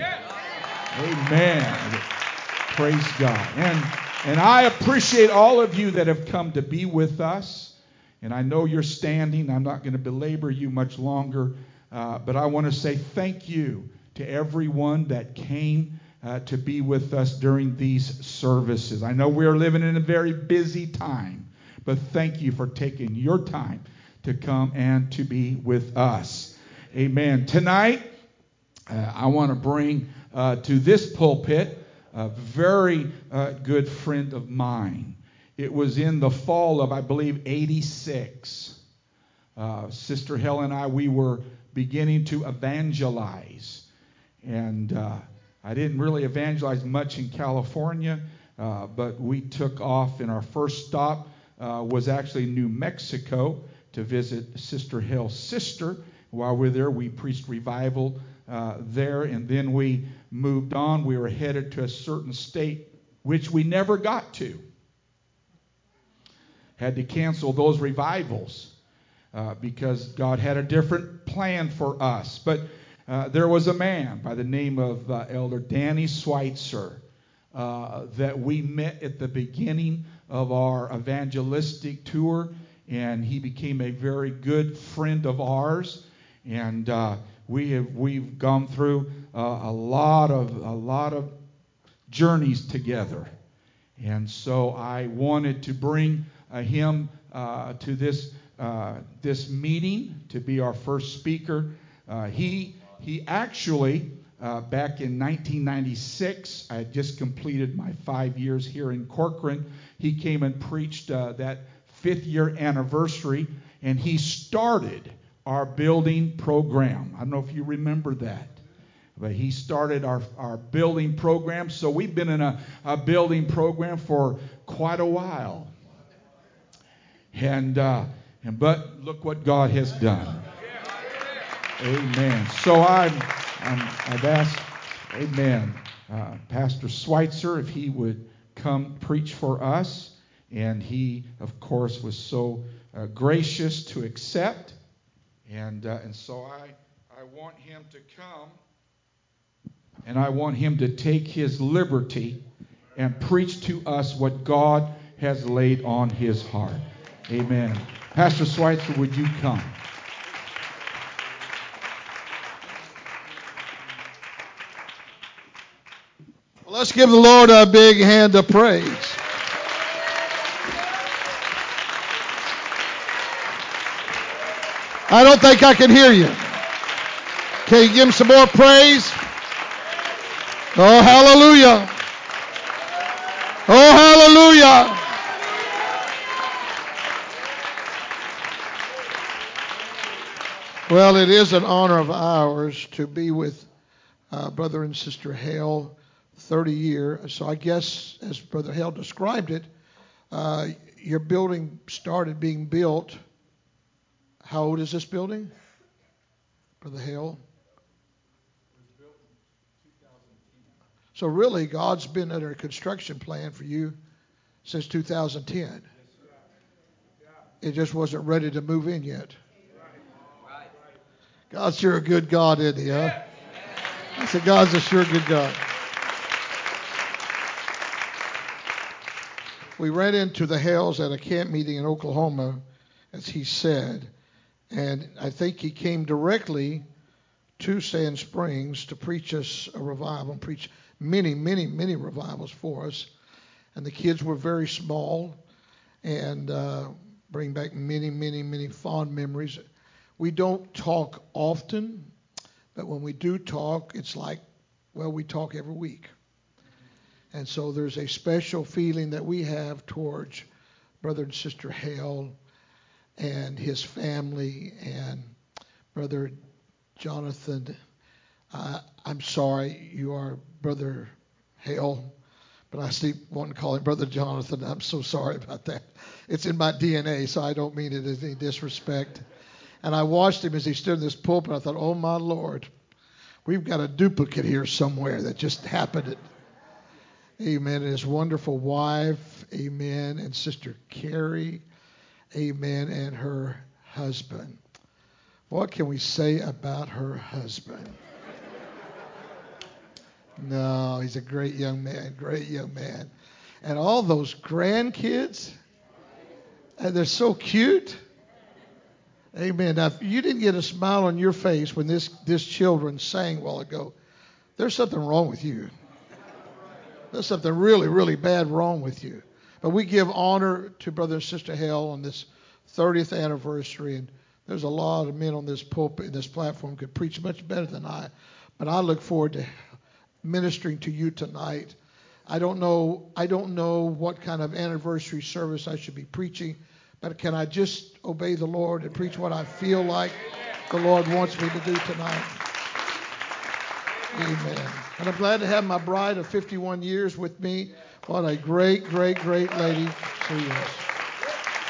Amen. Praise God. And I appreciate all of you that have come to be with us. And I know you're standing. I'm not going to belabor you much longer. But I want to say thank you to everyone that came to be with us during these services. I know we are living in a very busy time. But thank you for taking your time to come and to be with us. Amen. Tonight, I want to bring to this pulpit a very good friend of mine. It was in the fall of, I believe, 86. Sister Helen and I, we were beginning to evangelize. And I didn't really evangelize much in California, but we took off in our first stop was actually in New Mexico to visit Sister Hale's sister. While we were there, we preached revival there, and then we moved on. We were headed to a certain state, which we never got to. Had to cancel those revivals because God had a different plan for us. But there was a man by the name of Elder Danny Schweitzer that we met at the beginning of our evangelistic tour, and he became a very good friend of ours. And we've gone through a lot of journeys together. And so I wanted to bring him to this meeting to be our first speaker. He actually back in 1996, I had just completed my 5 years here in Corcoran. He came and preached that 5th year anniversary, and he started our building program. I don't know if you remember that, but he started our building program. So we've been in a building program for quite a while. But look what God has done. Amen. So I've asked, amen, Pastor Schweitzer if he would come preach for us. And he, of course, was so gracious to accept. And so I want him to come, and I want him to take his liberty and preach to us what God has laid on his heart. Amen. Pastor Schweitzer, would you come? Well, let's give the Lord a big hand of praise. I don't think I can hear you. Can you give him some more praise? Oh, hallelujah. Oh, hallelujah. Well, it is an honor of ours to be with Brother and Sister Hale, 30 years. So I guess, as Brother Hale described it, your building started being built. How old is this building, Brother Hale? So really, God's been under a construction plan for you since 2010. It just wasn't ready to move in yet. God's sure a good God, isn't he? Huh? I said, God's a sure good God. We ran into the Hales at a camp meeting in Oklahoma, as he said. And I think he came directly to Sand Springs to preach us a revival and preach many, many, many revivals for us. And the kids were very small and bring back many, many, many fond memories. We don't talk often, but when we do talk, it's like, well, we talk every week. And so there's a special feeling that we have towards Brother and Sister Hale and his family and Brother Jonathan. I'm sorry, you are Brother Hale, but I still want to call him Brother Jonathan. I'm so sorry about that. It's in my DNA, so I don't mean it as any disrespect. And I watched him as he stood in this pulpit. I thought, oh, my Lord, we've got a duplicate here somewhere that just happened. Amen. And his wonderful wife, amen, and Sister Carrie, amen, and her husband. What can we say about her husband? No, he's a great young man, great young man. And all those grandkids, and they're so cute. Amen. Now, if you didn't get a smile on your face when this children sang a while ago, there's something wrong with you. There's something really, really bad wrong with you. But we give honor to Brother and Sister Hale on this 30th anniversary, and there's a lot of men on this pulpit, this platform, could preach much better than I. But I look forward to ministering to you tonight. I don't know what kind of anniversary service I should be preaching, but can I just obey the Lord and preach what I feel like the Lord wants me to do tonight? Amen. And I'm glad to have my bride of 51 years with me. What a great, great, great lady she is.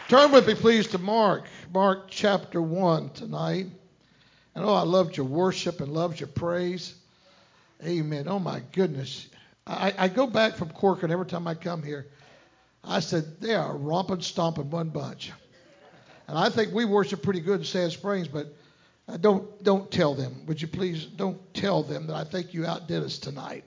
Turn with me, please, to Mark. Mark chapter 1 tonight. And I loved your worship and loved your praise. Amen. Oh, my goodness. I go back from Corcoran every time I come here. I said, they are romping, stomping one bunch. And I think we worship pretty good in Sand Springs, but don't tell them. Would you please don't tell them that I think you outdid us tonight.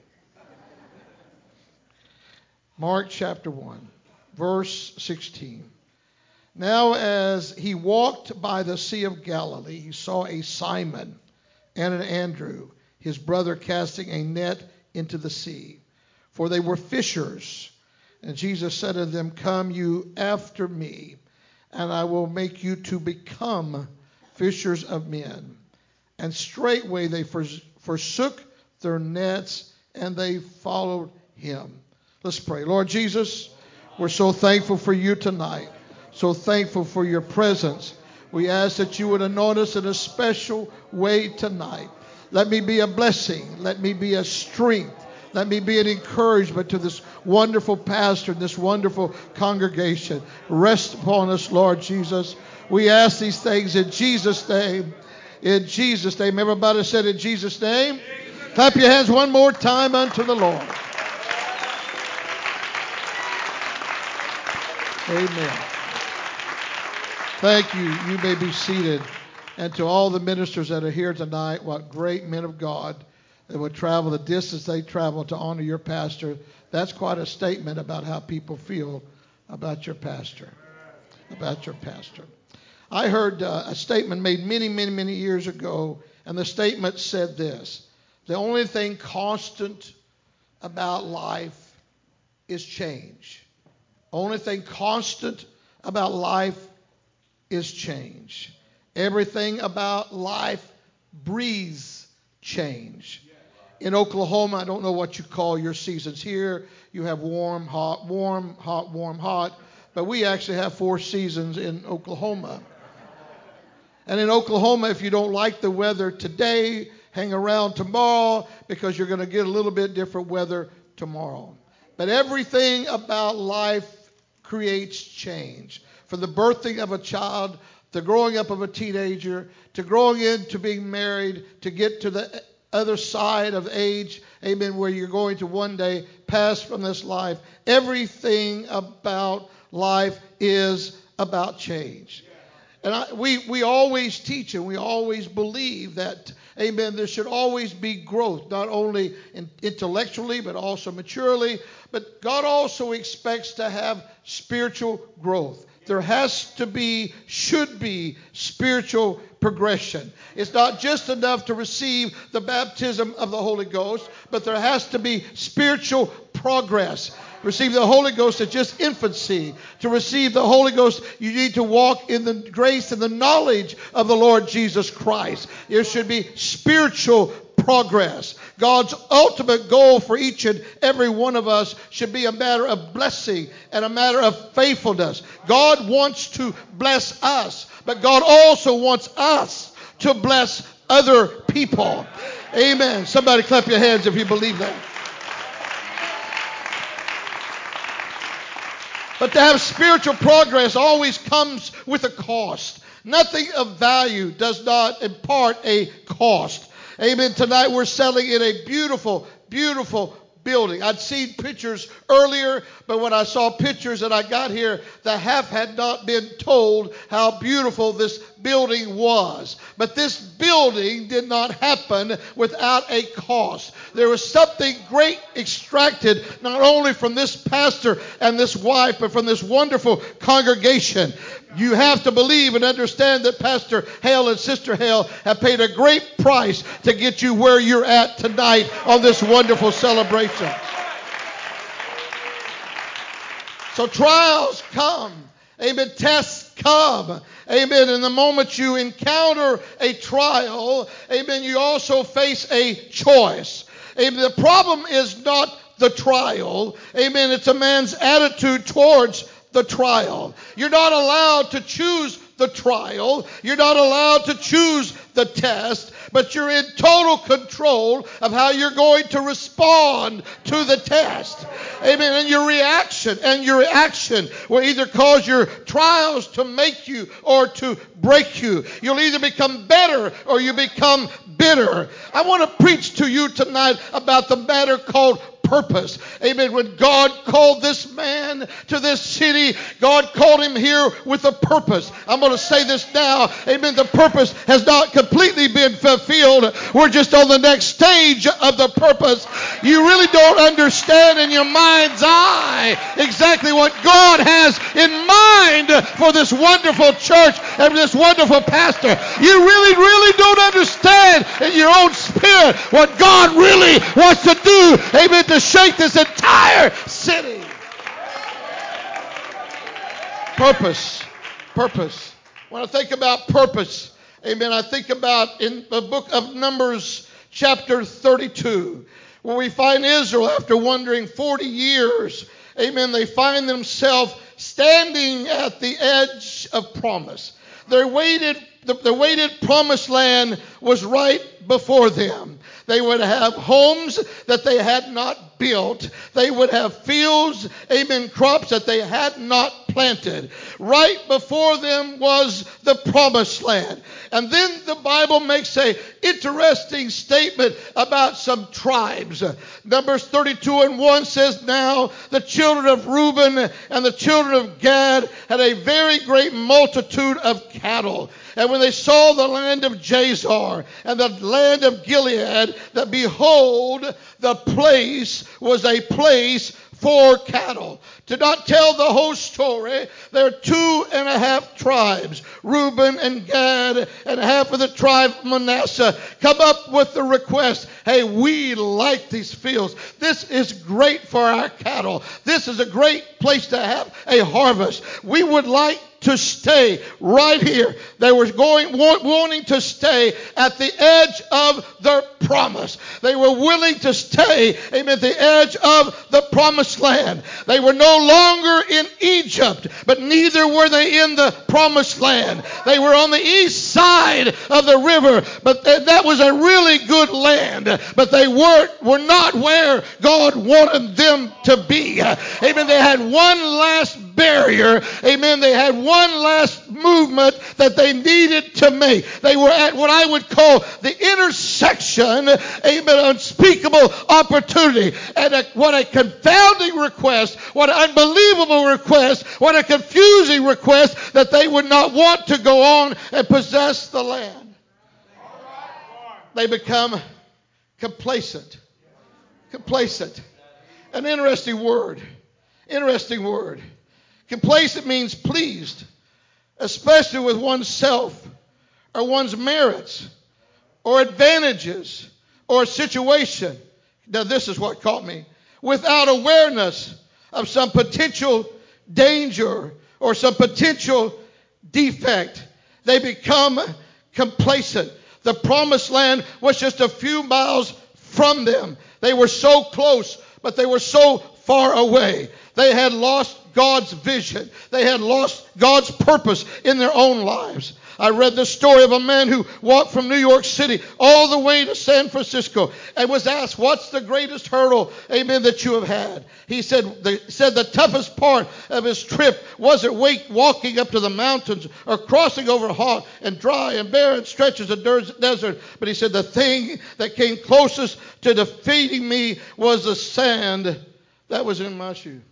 Mark chapter 1, verse 16. Now as he walked by the Sea of Galilee, he saw a Simon and an Andrew, his brother, casting a net into the sea, for they were fishers. And Jesus said to them, come you after me, and I will make you to become fishers of men. And straightway they forsook their nets, and they followed him. Let's pray. Lord Jesus, we're so thankful for you tonight. So thankful for your presence. We ask that you would anoint us in a special way tonight. Let me be a blessing. Let me be a strength. Let me be an encouragement to this wonderful pastor and this wonderful congregation. Rest upon us, Lord Jesus. We ask these things in Jesus' name. In Jesus' name. Everybody said in Jesus' name. Clap your hands one more time unto the Lord. Amen. Thank you. You may be seated. And to all the ministers that are here tonight, what great men of God that would travel the distance they travel to honor your pastor. That's quite a statement about how people feel about your pastor. About your pastor. I heard a statement made many years ago, and the statement said this: the only thing constant about life is change. Only thing constant about life is change. Everything about life breathes change. In Oklahoma, I don't know what you call your seasons. Here you have warm, hot, warm, hot, warm, hot. But we actually have 4 seasons in Oklahoma. And in Oklahoma, if you don't like the weather today, hang around tomorrow because you're going to get a little bit different weather tomorrow. But everything about life creates change. From the birthing of a child, the growing up of a teenager, to growing into being married, to get to the other side of age, amen, where you're going to one day pass from this life. Everything about life is about change. And we always teach and we always believe that, amen, there should always be growth, not only intellectually, but also maturely. But God also expects to have spiritual growth. There has to be, should be, spiritual progression. It's not just enough to receive the baptism of the Holy Ghost, but there has to be spiritual progress. Receive the Holy Ghost at just infancy. To receive the Holy Ghost, you need to walk in the grace and the knowledge of the Lord Jesus Christ. There should be spiritual progress. God's ultimate goal for each and every one of us should be a matter of blessing and a matter of faithfulness. God wants to bless us, but God also wants us to bless other people. Amen. Somebody clap your hands if you believe that. But to have spiritual progress always comes with a cost. Nothing of value does not impart a cost. Amen. Tonight we're selling in a beautiful, beautiful building. I'd seen pictures earlier, but when I saw pictures and I got here, the half had not been told how beautiful this building was. But this building did not happen without a cost. There was something great extracted not only from this pastor and this wife, but from this wonderful congregation. You have to believe and understand that Pastor Hale and Sister Hale have paid a great price to get you where you're at tonight on this wonderful celebration. So trials come. Amen. Tests come. Amen. And the moment you encounter a trial, amen, you also face a choice. Amen. The problem is not the trial. Amen. It's a man's attitude towards the trial. You're not allowed to choose the trial. You're not allowed to choose the test, but you're in total control of how you're going to respond to the test. Amen. And your reaction will either cause your trials to make you or to break you. You'll either become better or you become bitter. I want to preach to you tonight about the matter called purpose. Amen. When God called this man to this city, God called him here with a purpose. I'm going to say this now. Amen. The purpose has not completely been fulfilled. We're just on the next stage of the purpose. You really don't understand in your mind's eye exactly what God has in mind for this wonderful church and this wonderful pastor. You really don't understand in your own spirit what God really wants to do. Amen. To shake this entire city. Purpose. When I think about purpose, amen, I think about in the book of Numbers chapter 32, where we find Israel after wandering 40 years, amen, they find themselves standing at the edge of promise. The waited promised land was right before them. They would have homes that they had not built. They would have fields, amen, crops that they had not planted. Right before them was the promised land. And then the Bible makes an interesting statement about some tribes. Numbers 32:1 says, "Now the children of Reuben and the children of Gad had a very great multitude of cattle. And when they saw the land of Jazar and the land of Gilead, that behold, the place was a place for cattle." To not tell the whole story, there are 2.5 tribes, Reuben and Gad, and half of the tribe of Manasseh, come up with the request, hey, we like these fields. This is great for our cattle. This is a great place to have a harvest. We would like to stay right here. They were wanting to stay at the edge of their promise. They were willing to stay, amen, at the edge of the promised land. They were no longer in Egypt, but neither were they in the promised land. They were on the east side of the river, but that was a really good land, but they were not where God wanted them to be. Amen. They had one last barrier. Amen. They had one last movement that they needed to make. They were at what I would call the intersection, amen, unspeakable opportunity. And what a confounding request, what an unbelievable request, what a confusing request that they would not want to go on and possess the land. They become complacent. Complacent. An interesting word. Interesting word. Complacent means pleased, especially with oneself or one's merits or advantages or situation. Now, this is what caught me. Without awareness of some potential danger or some potential defect, they become complacent. The promised land was just a few miles from them. They were so close, but they were so far away. They had lost God's vision. They had lost God's purpose in their own lives. I read the story of a man who walked from New York City all the way to San Francisco and was asked, what's the greatest hurdle, amen, that you have had? He said the toughest part of his trip wasn't walking up to the mountains or crossing over hot and dry and barren stretches of desert. But he said the thing that came closest to defeating me was the sand that was in my shoe.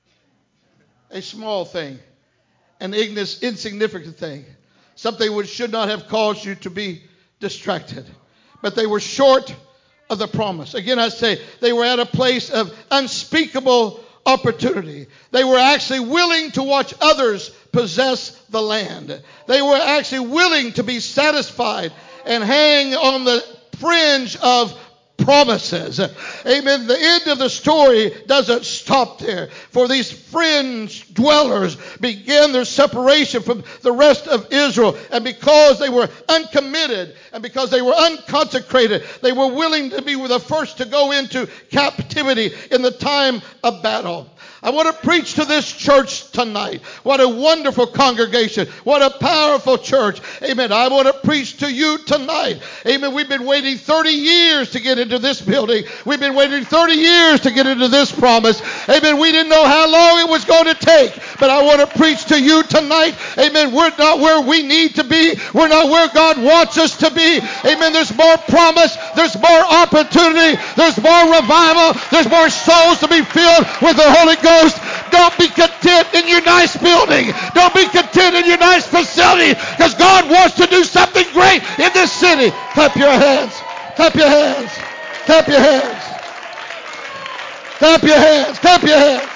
A small thing, an insignificant thing, something which should not have caused you to be distracted. But they were short of the promise. Again, I say they were at a place of unspeakable opportunity. They were actually willing to watch others possess the land. They were actually willing to be satisfied and hang on the fringe of promises. Amen. The end of the story doesn't stop there. For these fringe dwellers began their separation from the rest of Israel. And because they were uncommitted and because they were unconsecrated, they were willing to be the first to go into captivity in the time of battle. I want to preach to this church tonight. What a wonderful congregation. What a powerful church. Amen. I want to preach to you tonight. Amen. We've been waiting 30 years to get into this building. We've been waiting 30 years to get into this promise. Amen. We didn't know how long it was going to take. But I want to preach to you tonight. Amen. We're not where we need to be. We're not where God wants us to be. Amen. There's more promise. There's more opportunity. There's more revival. There's more souls to be filled with the Holy Ghost. Don't be content in your nice building. Don't be content in your nice facility, because God wants to do something great in this city. Clap your hands. Clap your hands. Clap your hands. Clap your hands. Clap your hands.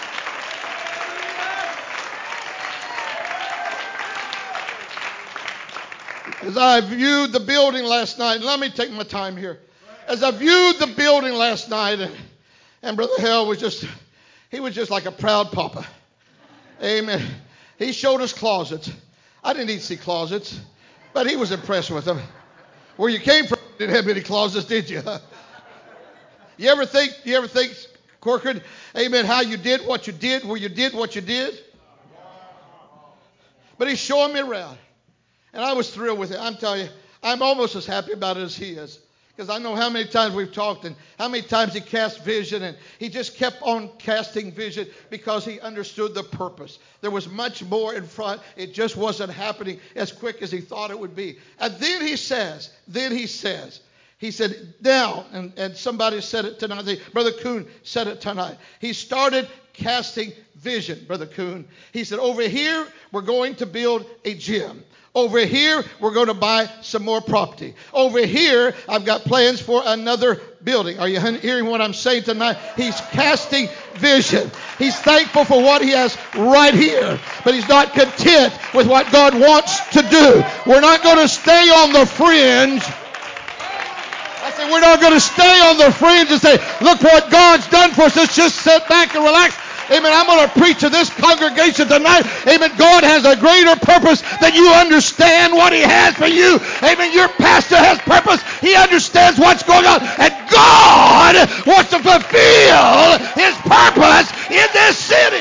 As I viewed the building last night, let me take my time here. As I viewed the building last night, and Brother Hale was just like a proud papa. Amen. He showed us closets. I didn't need to see closets, but he was impressed with them. Where you came from, you didn't have any closets, did you? You ever think, Corcoran, amen, how you did what you did, where you did what you did? But he's showing me around. And I was thrilled with it. I'm telling you, I'm almost as happy about it as he is. Because I know how many times we've talked and how many times he cast vision, and he just kept on casting vision because he understood the purpose. There was much more in front. It just wasn't happening as quick as he thought it would be. And then he said, now, and somebody said it tonight, Brother Kuhn said it tonight. He started casting vision, Brother Kuhn. He said, over here, we're going to build a gym. Over here, we're going to buy some more property. Over here, I've got plans for another building. Are you hearing what I'm saying tonight? He's casting vision. He's thankful for what he has right here, but he's not content with what God wants to do. We're not going to stay on the fringe. I said, we're not going to stay on the fringe and say, look what God's done for us. Let's just sit back and relax. Amen. I'm going to preach to this congregation tonight. Amen. God has a greater purpose than you understand what he has for you. Amen. Your pastor has purpose. He understands what's going on. And God wants to fulfill his purpose in this city.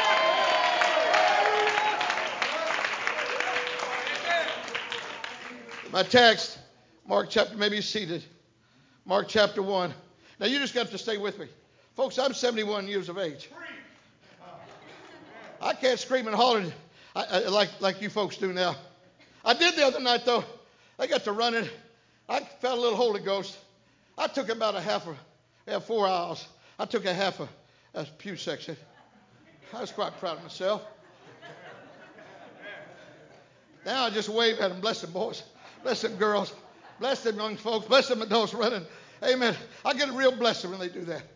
My text, Mark chapter, maybe seated. Mark chapter 1. Now you just got to stay with me. Folks, I'm 71 years of age. I can't scream and holler like you folks do now. I did the other night, though. I got to running. I felt a little Holy Ghost. I took about 4 hours. I took a half a pew section. I was quite proud of myself. Now I just wave at them. Bless them boys. Bless them girls. Bless them young folks. Bless them adults running. Amen. I get a real blessing when they do that.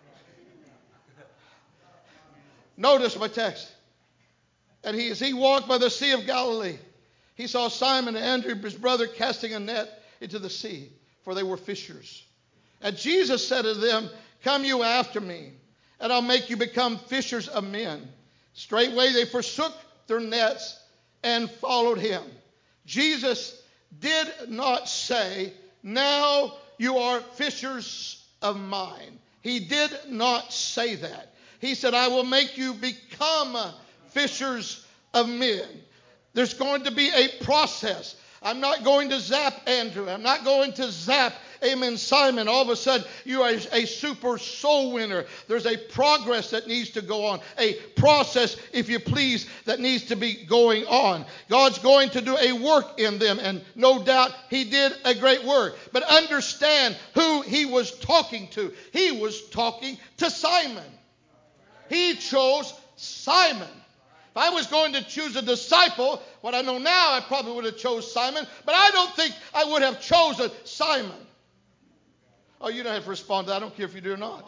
Notice my text. And as he walked by the Sea of Galilee, he saw Simon and Andrew, his brother, casting a net into the sea, for they were fishers. And Jesus said to them, come you after me, and I'll make you become fishers of men. Straightway they forsook their nets and followed him. Jesus did not say, now you are fishers of mine. He did not say that. He said, I will make you become fishers of men. There's going to be a process. I'm not going to zap Andrew. I'm not going to zap, amen, Simon. All of a sudden, you are a super soul winner. There's a progress that needs to go on. A process, if you please, that needs to be going on. God's going to do a work in them, and no doubt he did a great work. But understand who he was talking to. He was talking to Simon. He chose Simon. If I was going to choose a disciple, what I know now, I probably would have chose Simon, but I don't think I would have chosen Simon. Oh, you don't have to respond to that. I don't care if you do or not.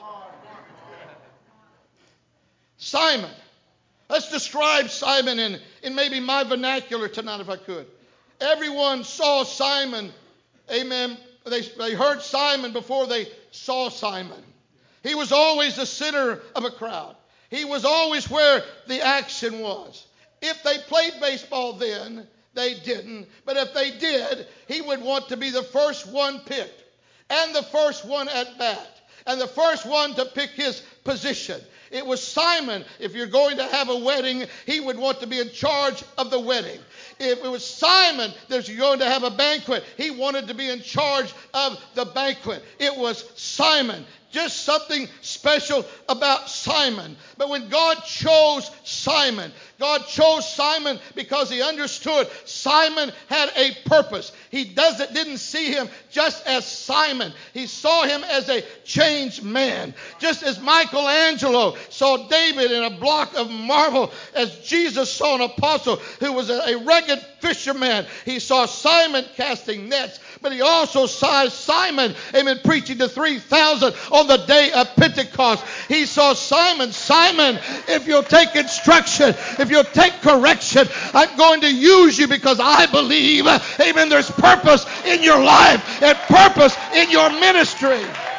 Simon. Let's describe Simon in maybe my vernacular tonight, if I could. Everyone saw Simon. Amen. They heard Simon before they saw Simon. He was always the center of a crowd. He was always where the action was. If they played baseball then, they didn't. But if they did, he would want to be the first one picked, and the first one at bat, and the first one to pick his position. It was Simon. If you're going to have a wedding, he would want to be in charge of the wedding. If it was Simon that you're going to have a banquet, he wanted to be in charge of the banquet. It was Simon. Just something special about Simon. But when God chose Simon because he understood Simon had a purpose. He didn't see him just as Simon. He saw him as a changed man. Just as Michelangelo saw David in a block of marble, as Jesus saw an apostle who was a rugged fisherman. He saw Simon casting nets, but he also saw Simon, amen, preaching to 3,000 on the day of Pentecost. He saw Simon, if you'll take instruction, if you'll take correction, I'm going to use you because I believe, amen, there's purpose in your life and purpose in your ministry.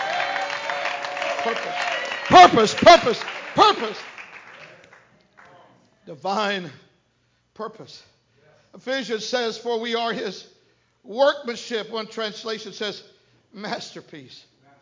Purpose. Divine purpose. Ephesians says, for we are his workmanship. One translation says, masterpiece.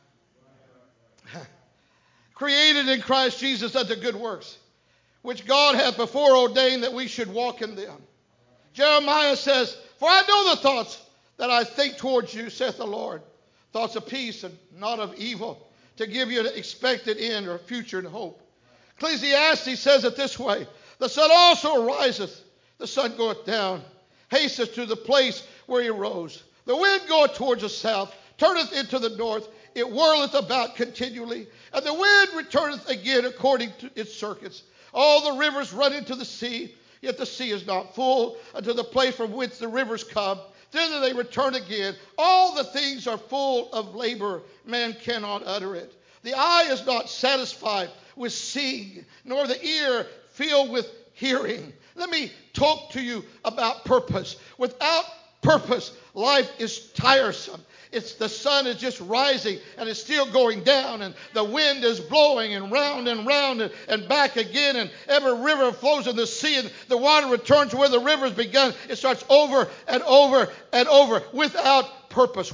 Created in Christ Jesus unto good works, which God hath before ordained that we should walk in them. Jeremiah says, for I know the thoughts that I think towards you, saith the Lord, thoughts of peace and not of evil, to give you an expected end or future and hope. Ecclesiastes says it this way, the sun also ariseth, the sun goeth down, hasteth to the place where he rose. The wind goeth towards the south, turneth into the north, it whirleth about continually, and the wind returneth again according to its circuits. All the rivers run into the sea, yet the sea is not full, unto the place from whence the rivers come. Thither they return again. All the things are full of labor, man cannot utter it. The eye is not satisfied with seeing, nor the ear filled with hearing. Let me talk to you about purpose. Without purpose, life is tiresome. The sun is just rising and it's still going down, and the wind is blowing and round and back again, and every river flows in the sea, and the water returns to where the rivers began. It starts over and over and over without purpose.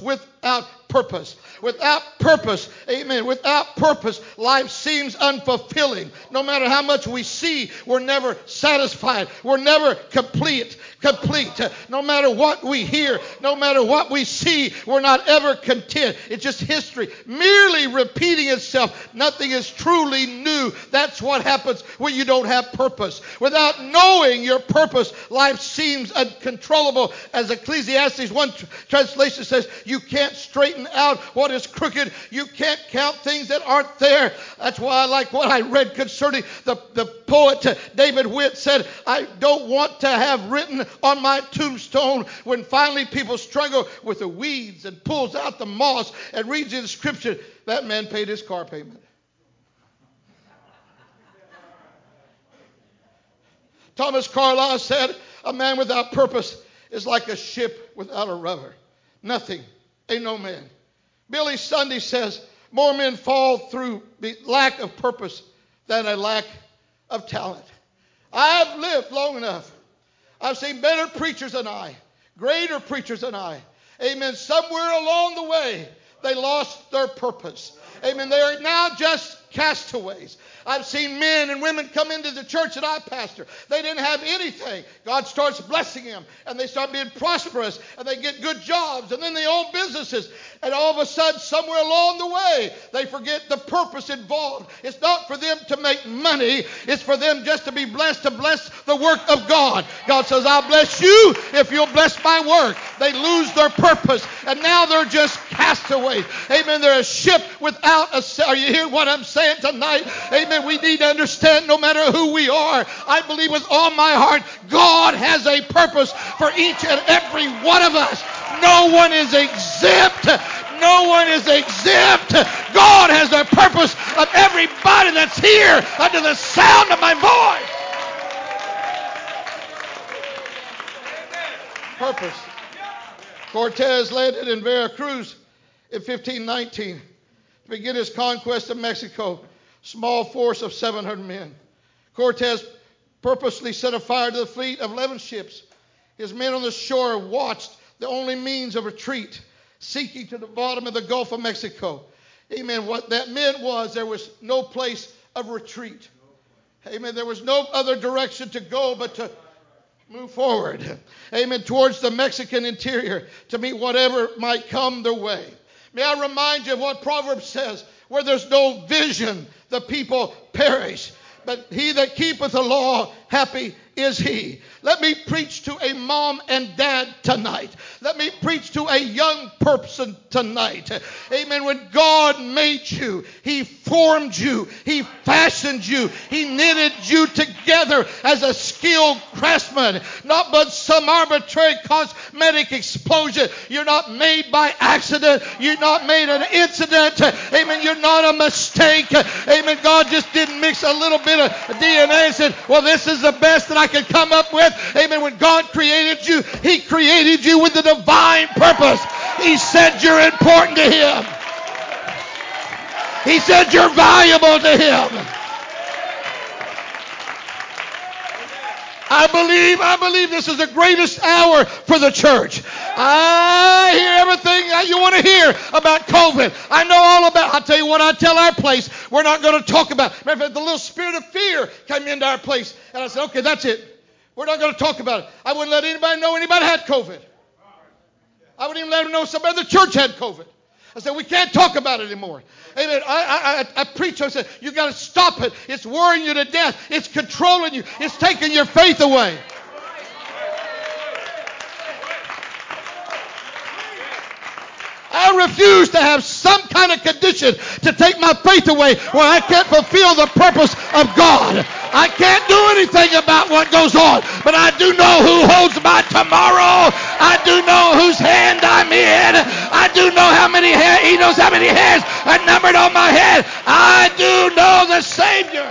Without purpose, life seems unfulfilling. No matter how much we see, we're never satisfied. We're never complete. No matter what we hear, no matter what we see, we're not ever content. It's just history, merely repeating itself. Nothing is truly new. That's what happens when you don't have purpose. Without knowing your purpose, life seems uncontrollable. As Ecclesiastes 1 translation says, you can't straighten out what is crooked. You can't count things that aren't there. That's why I like what I read concerning the poet David Witt said, I don't want to have written on my tombstone when finally people struggle with the weeds and pulls out the moss and reads the inscription, that man paid his car payment. Thomas Carlyle said, a man without purpose is like a ship without a rudder. Nothing. Ain't no man. Billy Sunday says, more men fall through the lack of purpose than a lack of talent. I've lived long enough. I've seen better preachers than I, greater preachers than I. Amen. Somewhere along the way, they lost their purpose. Amen. They are now just castaways. I've seen men and women come into the church that I pastor. They didn't have anything. God starts blessing them, and they start being prosperous, and they get good jobs, and then they own businesses. And all of a sudden, somewhere along the way, they forget the purpose involved. It's not for them to make money. It's for them just to be blessed, to bless the work of God. God says, I'll bless you if you'll bless my work. They lose their purpose, and now they're just castaways. Amen. They're a ship without a sail. Are you hearing what I'm saying tonight? Amen. We need to understand no matter who we are, I believe with all my heart, God has a purpose for each and every one of us. No one is exempt. No one is exempt. God has a purpose of everybody that's here under the sound of my voice. Purpose. Cortez landed in Veracruz in 1519 to begin his conquest of Mexico. Small force of 700 men. Cortez purposely set a fire to the fleet of 11 ships. His men on the shore watched the only means of retreat, sinking to the bottom of the Gulf of Mexico. Amen. What that meant was there was no place of retreat. Amen. There was no other direction to go but to move forward. Amen. Towards the Mexican interior to meet whatever might come their way. May I remind you of what Proverbs says, where there's no vision, the people perish. But he that keepeth the law, happy is he. Let me preach to a mom and dad tonight. Let me preach to a young person tonight. Amen. When God made you, He formed you, He fashioned you, He knitted you together as a skilled craftsman, not but some arbitrary cosmetic explosion. You're not made by accident. You're not made an incident. Amen. You're not a mistake. Amen. God just didn't mix a little bit of DNA and said, well, this is the best that I can come up with. Amen. When God created you, He created you with the divine purpose. He said you're important to Him. He said you're valuable to Him. I believe this is the greatest hour for the church. I hear everything that you want to hear about COVID. I know all about. I'll tell you what I tell our place. We're not going to talk about. Matter of fact, the little spirit of fear came into our place, and I said, okay, that's it. We're not going to talk about it. I wouldn't let anybody know anybody had COVID. I wouldn't even let them know somebody in the church had COVID. I said, we can't talk about it anymore. Amen. I preach. I said, you got to stop it. It's worrying you to death. It's controlling you. It's taking your faith away. I refuse to have some kind of condition to take my faith away where I can't fulfill the purpose of God. I can't do anything about what goes on, but I do know who holds my tomorrow. I do know whose hand I'm in. I do know how many hairs. He knows how many hairs are numbered on my head. I do know the Savior.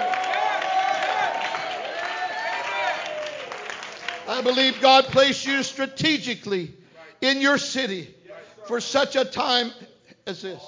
I believe God placed you strategically in your city for such a time as this.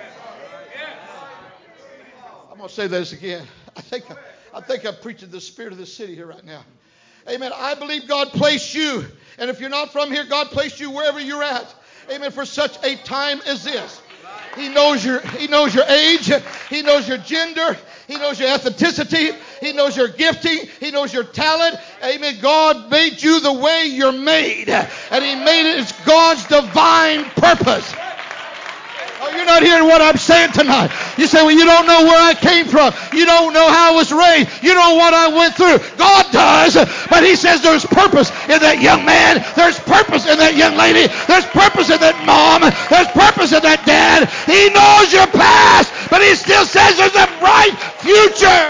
I'm going to say this again. I think I'm preaching the spirit of the city here right now. Amen. I believe God placed you. And if you're not from here, God placed you wherever you're at. Amen. For such a time as this. He knows your age. He knows your gender. He knows your ethnicity. He knows your gifting. He knows your talent. Amen. God made you the way you're made. And He made it as God's divine purpose. Oh, you're not hearing what I'm saying tonight. You say, well, you don't know where I came from. You don't know how I was raised. You don't know what I went through. God does. But He says there's purpose in that young man. There's purpose in that young lady. There's purpose in that mom. There's purpose in that dad. He knows your past, but He still says there's a bright future.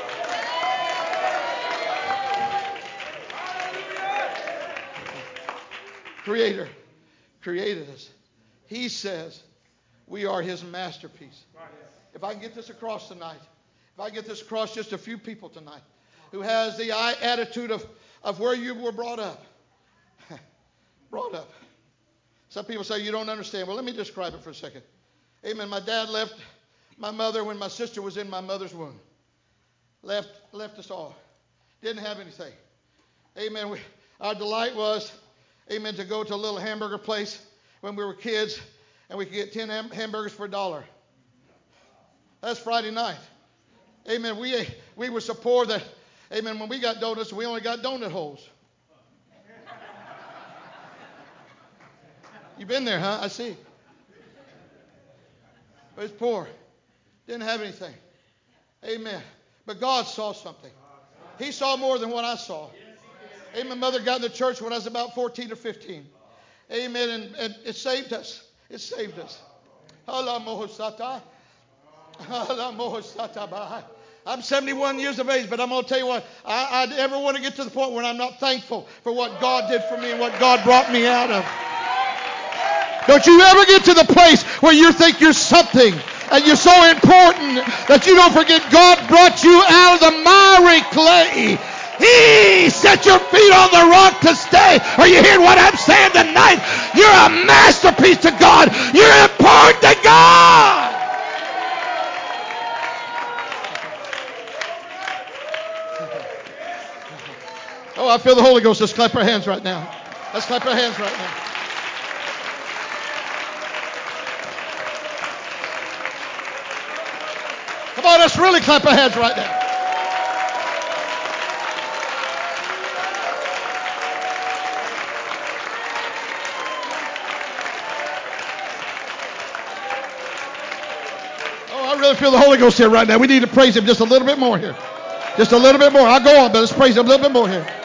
Creator created us. He says we are His masterpiece. If I can get this across tonight, if I get this across just a few people tonight who has the attitude of where you were brought up. Brought up. Some people say you don't understand. Well, let me describe it for a second. Amen. My dad left my mother when my sister was in my mother's womb. Left us all. Didn't have anything. Amen. Our delight was, amen, to go to a little hamburger place when we were kids, and we could get 10 hamburgers for $1. That's Friday night. Amen. We were so poor that, amen, when we got donuts, we only got donut holes. You've been there, huh? I see. But it's poor. Didn't have anything. Amen. But God saw something. He saw more than what I saw. Amen. Mother got in the church when I was about 14 or 15. Amen. And it saved us. It saved us. I'm 71 years of age, but I'm going to tell you what, I never want to get to the point where I'm not thankful for what God did for me and what God brought me out of. Don't you ever get to the place where you think you're something and you're so important that you don't forget God brought you out of the miry clay. He set your feet on the rock to stay. Are you hearing what I'm saying tonight? You're a masterpiece to God. You're important to God. Oh, I feel the Holy Ghost. Let's clap our hands right now. Let's clap our hands right now. Come Come on, let's really clap our hands right now. Oh, I really feel the Holy Ghost here right now. We need to praise Him just a little bit more here. Just a little bit more. I'll go on, but let's praise Him a little bit more here.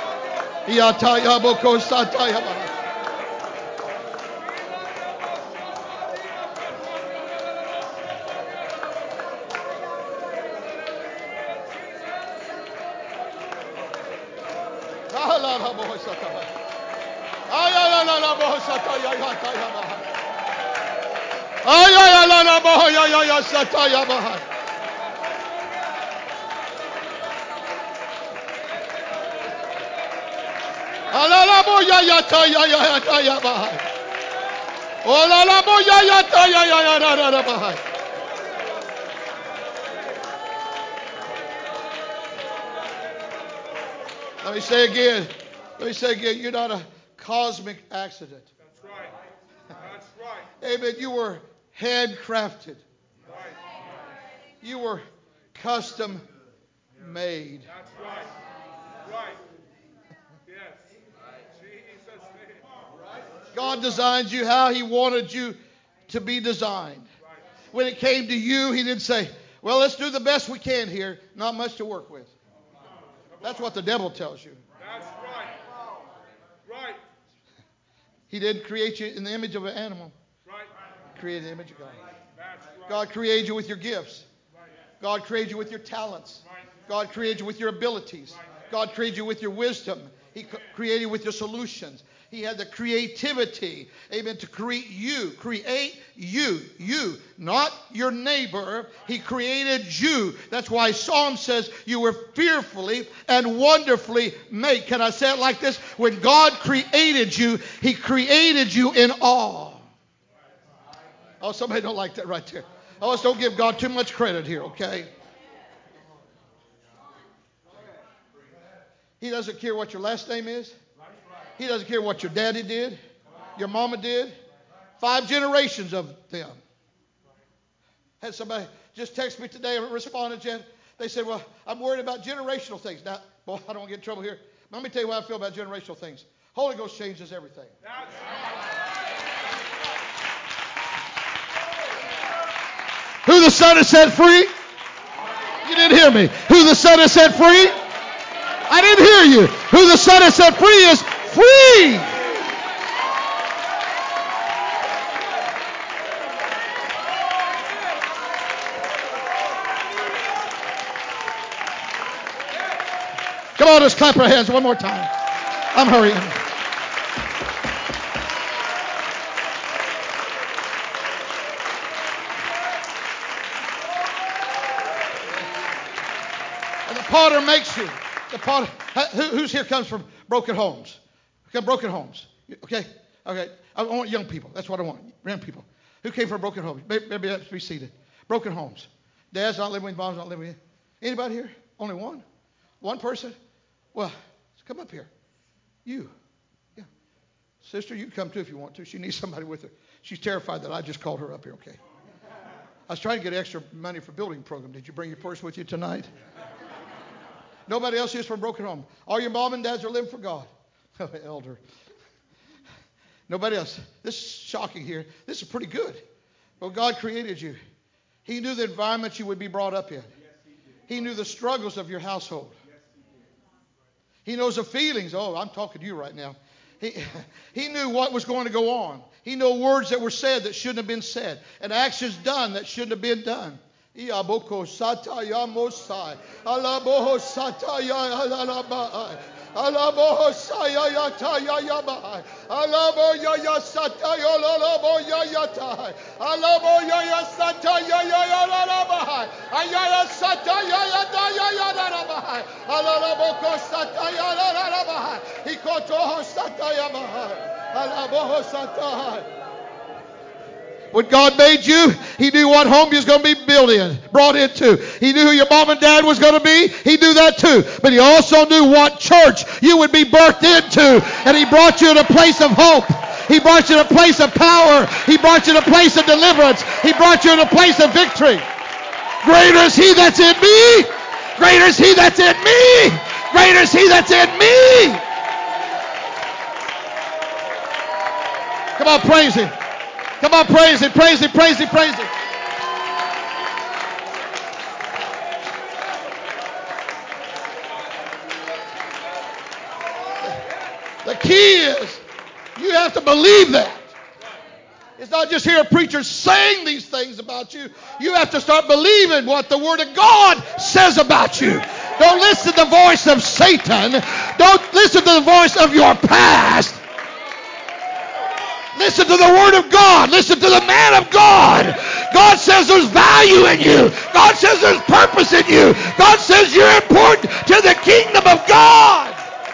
Let me say again. You're not a cosmic accident. That's right. That's right. Amen. You were handcrafted. Right. You were custom made. That's right. Right. Yes. Jesus' name. God designed you how He wanted you to be designed. When it came to you, He didn't say, well, let's do the best we can here. Not much to work with. That's what the devil tells you. That's right. Right. He didn't create you in the image of an animal. Right. He created the image of God. That's right. God created you with your gifts. God created you with your talents. God created you with your abilities. God created you with your wisdom. He created you with your solutions. He had the creativity, amen, to create you, not your neighbor. He created you. That's why Psalm says you were fearfully and wonderfully made. Can I say it like this? When God created you, He created you in awe. Oh, somebody don't like that right there. Oh, let's don't give God too much credit here, okay? He doesn't care what your last name is. He doesn't care what your daddy did, your mama did. 5 generations of them. Had somebody just text me today and responded yet. They said, well, I'm worried about generational things. Now, boy, I don't want to get in trouble here. Let me tell you what I feel about generational things. Holy Ghost changes everything. Who the Son has set free? You didn't hear me. Who the Son has set free? I didn't hear you. Who the Son has set free is free. Come on, let's clap our hands one more time. I'm hurrying. And the potter makes you. The potter. Who's here comes from broken homes? Broken homes. Okay. Okay. I want young people. That's what I want. Young people. Who came from broken homes? Maybe let's be seated. Broken homes. Dad's not living with you. Mom's not living with you. Anybody here? Only one? One person? Well, come up here. You. Yeah. Sister, you can come too if you want to. She needs somebody with her. She's terrified that I just called her up here, okay? I was trying to get extra money for building program. Did you bring your purse with you tonight? Nobody else here is from broken home. All your mom and dads are living for God. Elder. Nobody else. This is shocking here. This is pretty good. Well, God created you. He knew the environment you would be brought up in. He knew the struggles of your household. He knows the feelings. Oh, I'm talking to you right now. He knew what was going to go on. He knew words that were said that shouldn't have been said, and actions done that shouldn't have been done. Iaboko sataya mosai. Alaboho sataya alabai. Alaboho saya yataya yabai. Alabo yaya sataya lolobo yayatai. Alabo yaya sataya yayalabai. Ayaya sataya yataya yalabai. Alaboko sataya lalabai. Ikotoho sataya bai. Alaboho sataya. When God made you, He knew what home you was going to be brought into. He knew who your mom and dad was going to be. He knew that too. But He also knew what church you would be birthed into. And He brought you to a place of hope. He brought you to a place of power. He brought you to a place of deliverance. He brought you to a place of victory. Greater is He that's in me. Greater is He that's in me. Greater is He that's in me. Come on, praise Him. Come on, praise Him, praise Him, praise Him, praise Him. The key is you have to believe that. It's not just hear a preacher saying these things about you. You have to start believing what the Word of God says about you. Don't listen to the voice of Satan. Don't listen to the voice of your past. Listen to the Word of God. Listen to the man of God. God says there's value in you. God says there's purpose in you. God says you're important to the kingdom of God.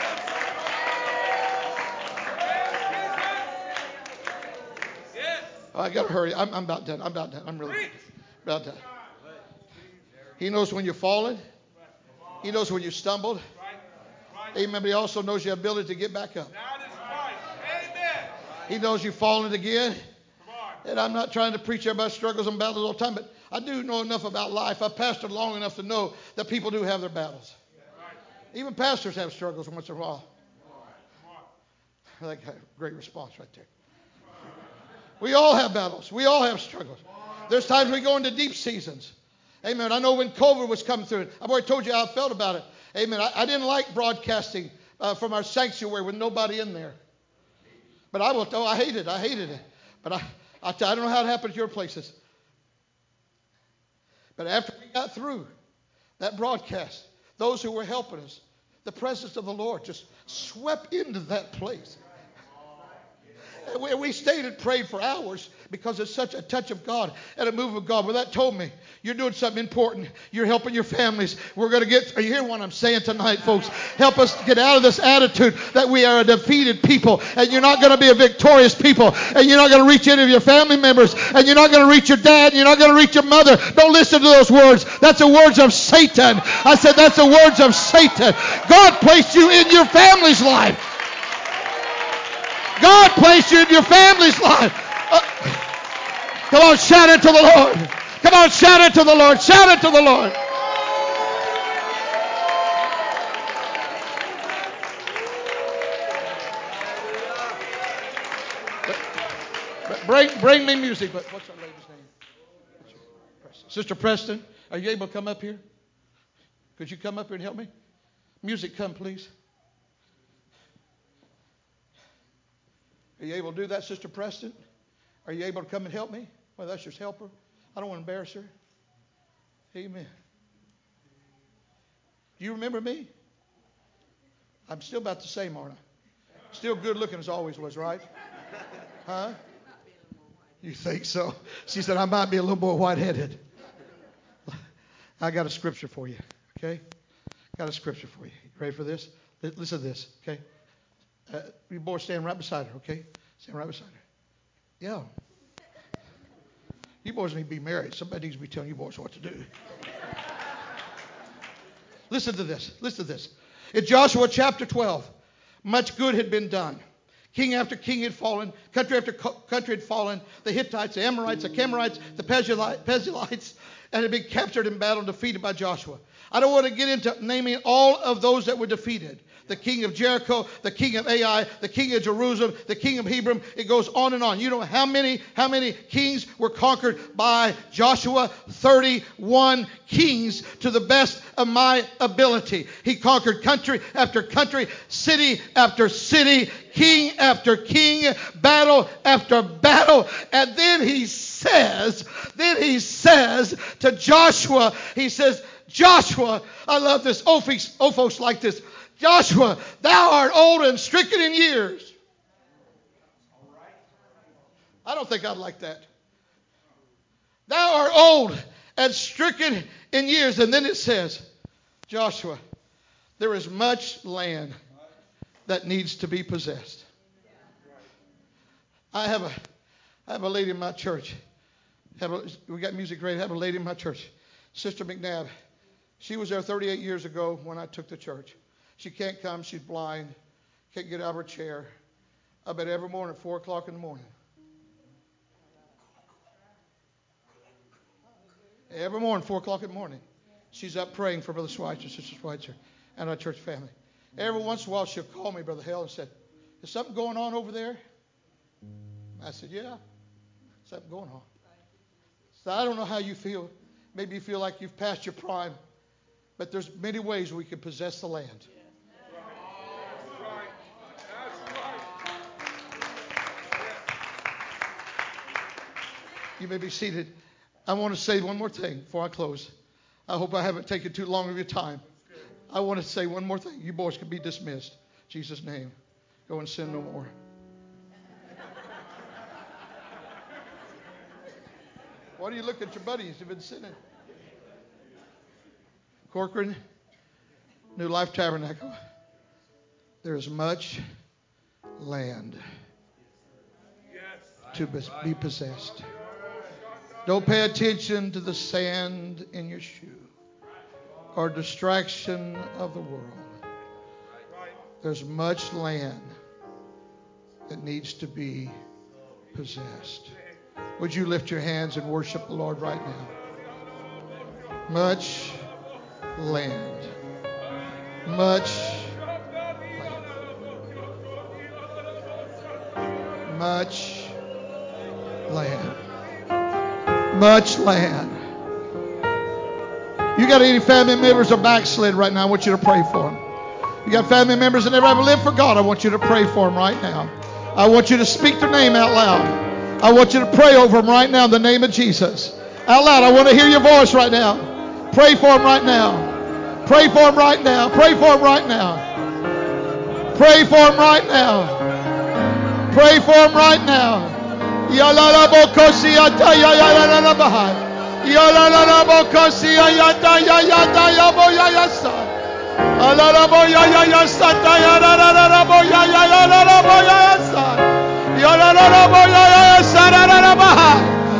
Oh, I got to hurry. I'm about done. I'm about done. I'm really about done. He knows when you're falling. He knows when you stumbled. Amen. But He also knows your ability to get back up. He knows you've fallen again. And I'm not trying to preach about struggles and battles all the time, but I do know enough about life. I've pastored long enough to know that people do have their battles. Even pastors have struggles once in a while. I think I had a great response right there. We all have battles. We all have struggles. There's times we go into deep seasons. Amen. I know when COVID was coming through, I've already told you how I felt about it. Amen. I didn't like broadcasting from our sanctuary with nobody in there. But I will tell you, I hated it. But I don't know how it happened at your places. But after we got through that broadcast, those who were helping us, the presence of the Lord just swept into that place. We stayed and prayed for hours because it's such a touch of God and a move of God. Well, that told me you're doing something important. You're helping your families. We're going to get, are you hearing what I'm saying tonight, folks? Help us get out of this attitude that we are a defeated people and you're not going to be a victorious people and you're not going to reach any of your family members and you're not going to reach your dad and you're not going to reach your mother. Don't listen to those words. That's the words of Satan. I said that's the words of Satan. God placed you in your family's life. God placed you in your family's life. Come on, shout it to the Lord. Come on, shout it to the Lord. Shout it to the Lord. Bring me music. But what's that lady's name? Sister Preston, are you able to come up here? Could you come up here and help me? Music, come, please. Are you able to do that, Sister Preston? Are you able to come and help me? Well, that's just help her. I don't want to embarrass her. Amen. Do you remember me? I'm still about the same, aren't I? Still good looking as always was, right? Huh? You think so? She said, I might be a little more white-headed. I got a scripture for you, okay? Got a scripture for you. You ready for this? Listen to this, okay? You boys stand right beside her, okay? Stand right beside her. Yeah. You boys need to be married. Somebody needs to be telling you boys what to do. Listen to this. Listen to this. In Joshua chapter 12, much good had been done. King after king had fallen. Country after country had fallen. The Hittites, the Amorites, the Canaanites, the Perizzites, and had been captured in battle and defeated by Joshua. I don't want to get into naming all of those that were defeated. The king of Jericho, the king of Ai, the king of Jerusalem, the king of Hebron. It goes on and on. You know how many kings were conquered by Joshua? 31 kings to the best of my ability. He conquered country after country, city after city, king after king, battle after battle. And then he says to Joshua, he says, Joshua, I love this. Ophos like this. Joshua, thou art old and stricken in years. I don't think I'd like that. Thou art old and stricken in years. And then it says, Joshua, there is much land that needs to be possessed. I have a lady in my church. We got music ready. I have a lady in my church, Sister McNabb. She was there 38 years ago when I took the church. She can't come. She's blind. Can't get out of her chair. I bet every morning at 4 o'clock in the morning. Every morning, 4 o'clock in the morning, she's up praying for Brother Schweitzer, Sister Schweitzer, and our church family. Every once in a while, she'll call me, Brother Hale, and said, "Is something going on over there?" I said, "Yeah, something going on." So I don't know how you feel. Maybe you feel like you've passed your prime, but there's many ways we can possess the land. You may be seated. I want to say one more thing before I close. I hope I haven't taken too long of your time. I want to say one more thing. You boys can be dismissed. In Jesus' name. Go and sin no more. Why do you look at your buddies who've been sinning? Corcoran, New Life Tabernacle. There is much land to be possessed. Don't pay attention to the sand in your shoe or distraction of the world. There's much land that needs to be possessed. Would you lift your hands and worship the Lord right now? Much land. Much land. Much land. Much land. You got any family members are backslid right now? I want you to pray for them. You got family members that never ever lived for God. I want you to pray for them right now. I want you to speak their name out loud. I want you to pray over them right now in the name of Jesus. Out loud. I want to hear your voice right now. Pray for them right now. Pray for them right now. Pray for them right now. Pray for them right now. Pray for them right now. Yalala bokosi ata ya ya la bahai. Yalala bokosi ya ta ya ya bo ya sa. Alala bo ya sa ta ya la bo ya la bo ya sa. Yalala bo ya sa la bahai.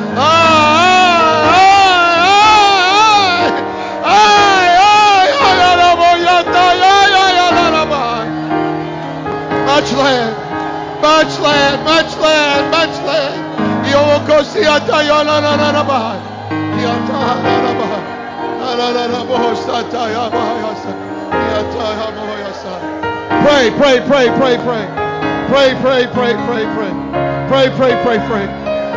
Much land, much land, much land, much land. Pray, pray, pray, pray, pray. Pray, pray, pray, pray, pray. Pray, pray, pray, pray.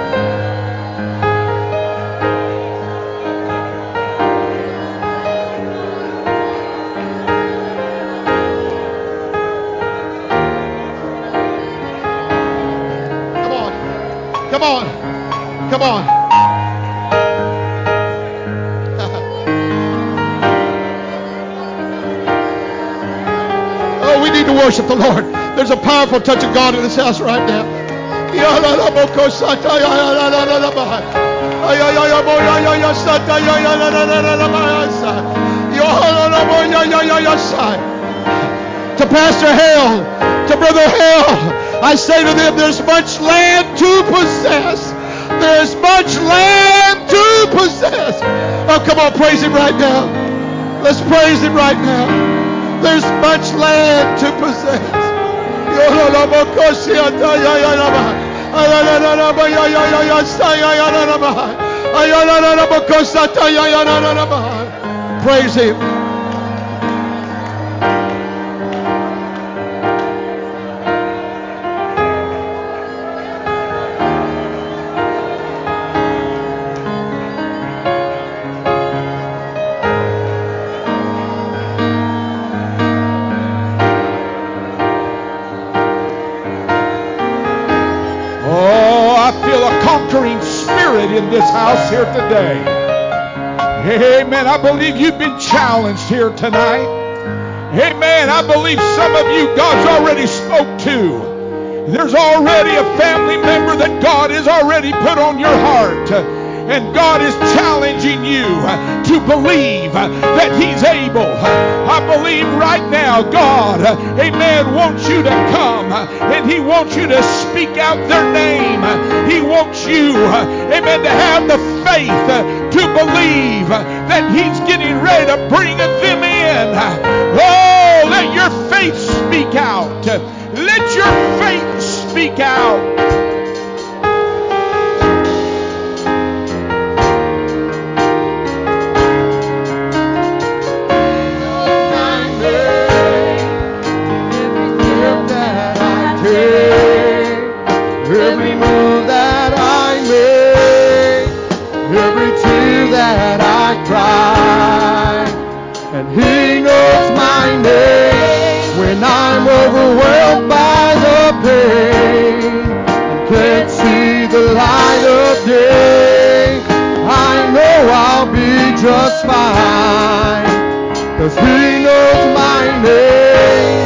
Come on. Come on. Oh, we need to worship the Lord. There's a powerful touch of God in this house right now. To Pastor Hale, to Brother Hale, I say to them, there's much land to possess. There's much land to possess. Oh, come on, praise Him right now. Let's praise Him right now. There's much land to possess. Praise Him. In this house here today. Amen. I believe you've been challenged here tonight. Amen. I believe some of you God's already spoke to. There's already a family member that God has already put on your heart. And God is challenging you to believe that He's able. I believe right now God, amen, wants you to come and He wants you to speak out their name. He wants you, amen, to have the faith to believe that He's getting ready to bring them in. Oh, let your faith speak out. Let your faith speak out. just fine. 'Cause He knows my name.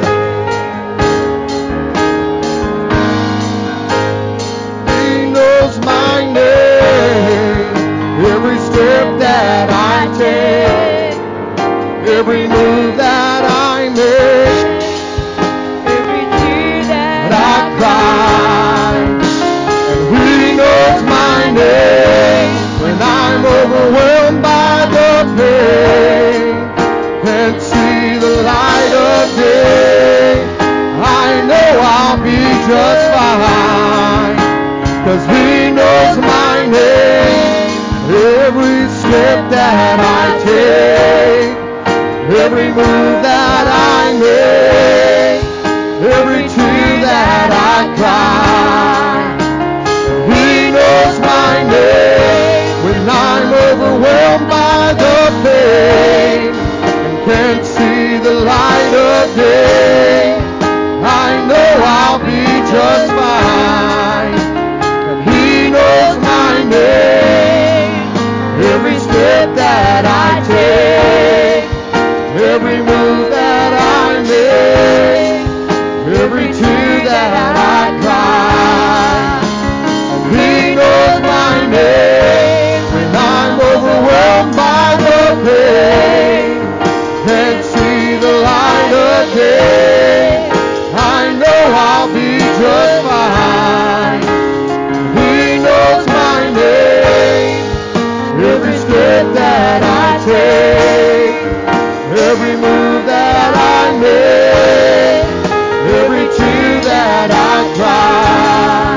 He knows my name. Every step that I take, every move that I make, Every tear that I cry. And He knows my name. When I'm overwhelmed by the pain, can't see the light of day, I know I'll be just fine. 'Cause He knows my name. Every step that I take, every move that I make, every tear that I cry, He knows my name. When I'm overwhelmed by the pain and can't see the light of day, I know I'll be just fine. And He knows my name. Every step that I take, every move that I make, every tear that I cry, and He knows my name. When I'm overwhelmed by the pain, can't see the light of day, I know I'll be just fine. He knows my name. Every step that I take, every move that I make, every tear that I cry,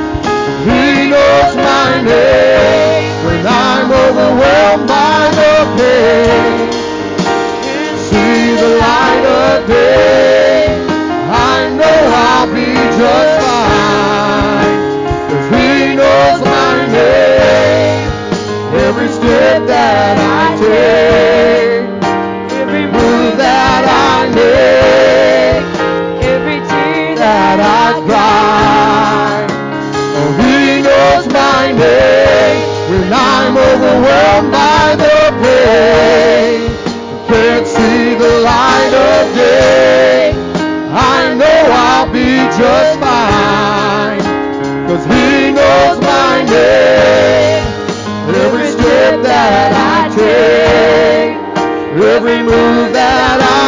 He knows my name. When I'm overwhelmed by the pain, can't see the light of day, I know I'll be just fine. 'Cause He knows my name. Every step that I take, every move that I make, every tear that I cry, oh, He knows my name. When I'm overwhelmed by the pain, can't see the light of day, I know I'll be just fine. 'Cause He knows my name. Every step that I take, every move that I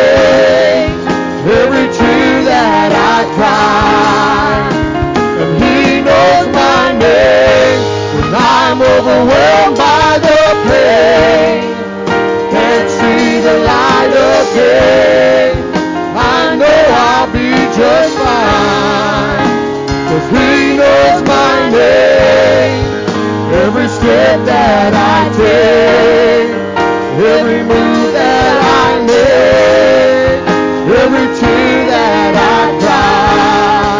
make, every tear that I cry, and He knows my name. When I'm overwhelmed by the pain, can't see the light of day, I know I'll be just fine. 'Cause He knows my name. Every step that I take, every move that I make, every tear that I cry,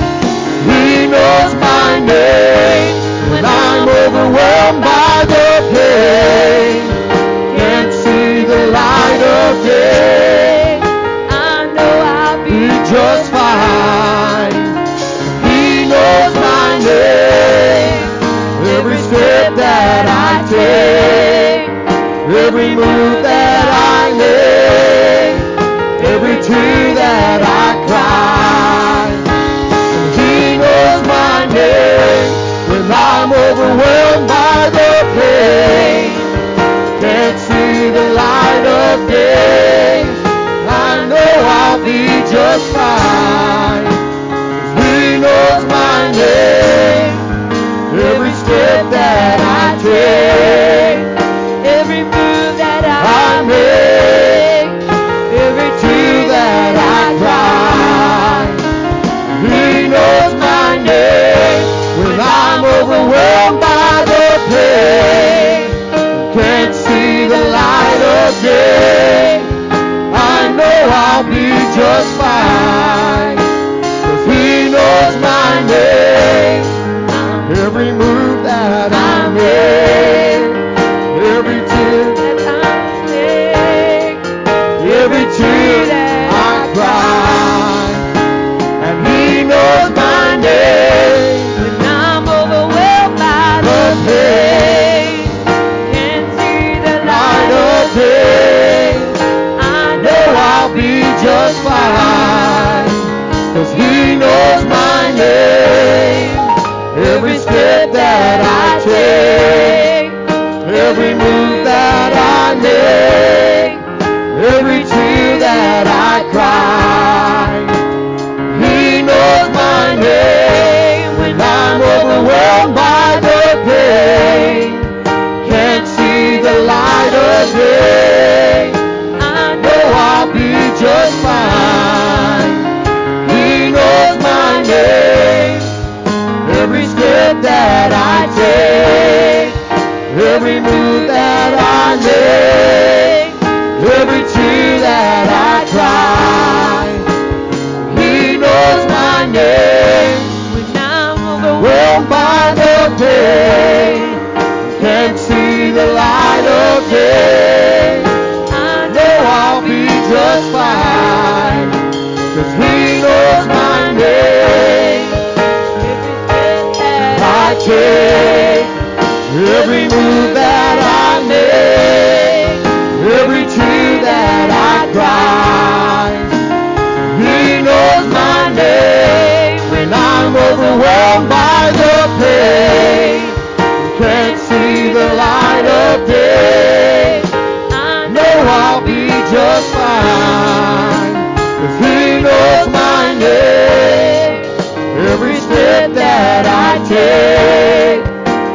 He knows my name. When I'm overwhelmed by the pain, can't see the light of day, I know I'll be just fine. He knows my name. Every step that I take, every move that I make, every tear that I cry, and He knows my name. When I'm overwhelmed by the pain, can't see the light of day, I know I'll be just fine. 'Cause He knows my name. Every step that I take, every move that I make, every tear that I cry, He knows my name. When I'm overwhelmed by the pain, can't see the light of day, I know I'll be just fine. 'Cause He knows my name. Every move that I make, every tear that I take, every tear that I cry, and He knows my name. when I'm overwhelmed by the pain, can't see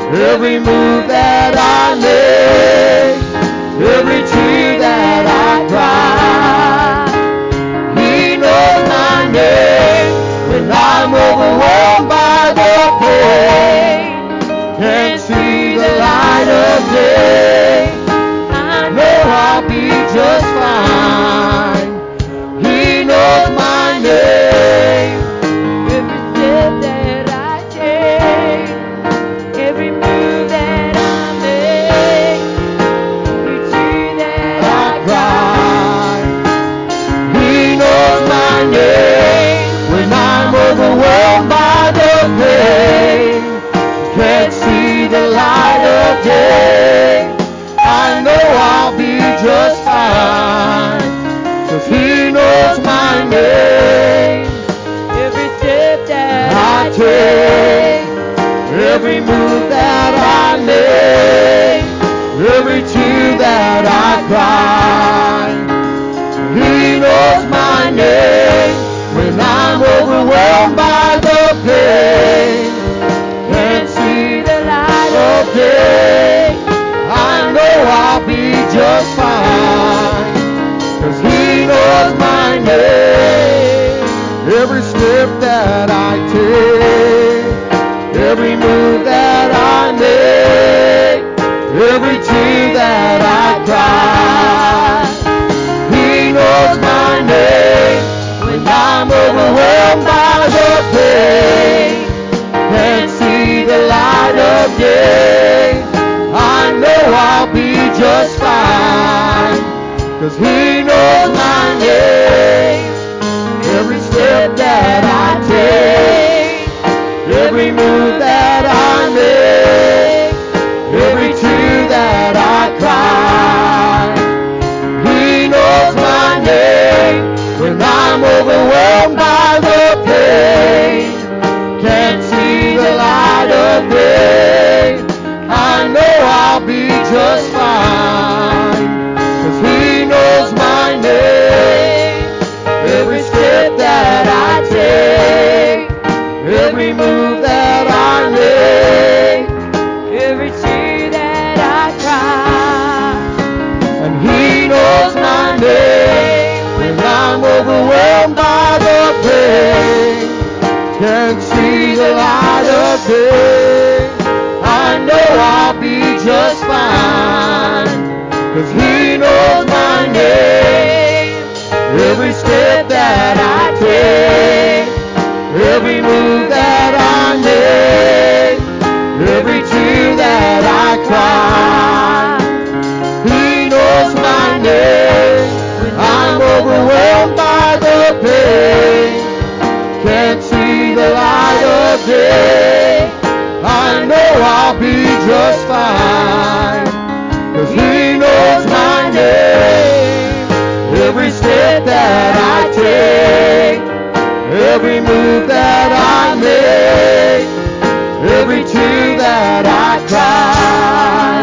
every move that I make, every tear that I cry. He knows my name when I'm overwhelmed by the pain. Can't see the light of day. I know I'll be just fine. He knows my name. Every step that I take, every move that I make, every tear that I cry. He knows my name when I'm overwhelmed by the pain. Can't see the light of day. I know I'll be just fine, 'cause he knows my name. Every step that I take, every move that I make, every tear that I cry. He knows my name when I'm overwhelmed by the pain. Can't see the light of day. I know I'll be just fine, 'cause he knows my name. Every step that I take, every move that I make, every tear that I cry. He knows my name when I'm overwhelmed by the pain. Can't see the light of day. I know I'll be just fine, 'cause he knows my name. Every step that I take, every move that I make, every tear that I cry. He knows my name when I'm overwhelmed by the pain. Can't see the light of day. I know I'll be just fine, 'cause he knows my name. Every step that I take, every move that I make, every tear that I cry. and he knows my name when I'm overwhelmed by the pain. Can't see the light of day. I know I'll be just fine, 'cause he knows my name. Every step that I take, every move that I make, every tear that I cry. He knows my name when I'm overwhelmed by the pain. Can't see the light of day. I know I'll be just fine, 'cause he knows my name. Every step that I take, every move that I make, every tear that I cry.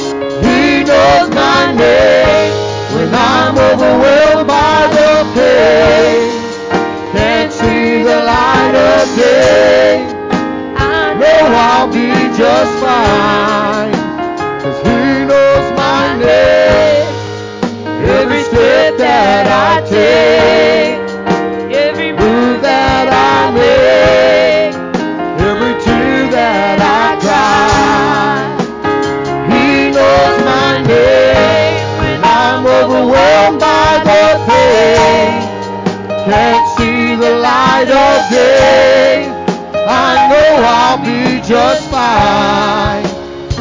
He knows my name when I'm overwhelmed by the pain. Can't see the light of day. I know I'll be just fine, 'cause he knows my name. Every step that I take, Every move that I make, every tear that I cry. He knows my name when I'm overwhelmed by the pain. Can't see the light of day. I know I'll be just fine,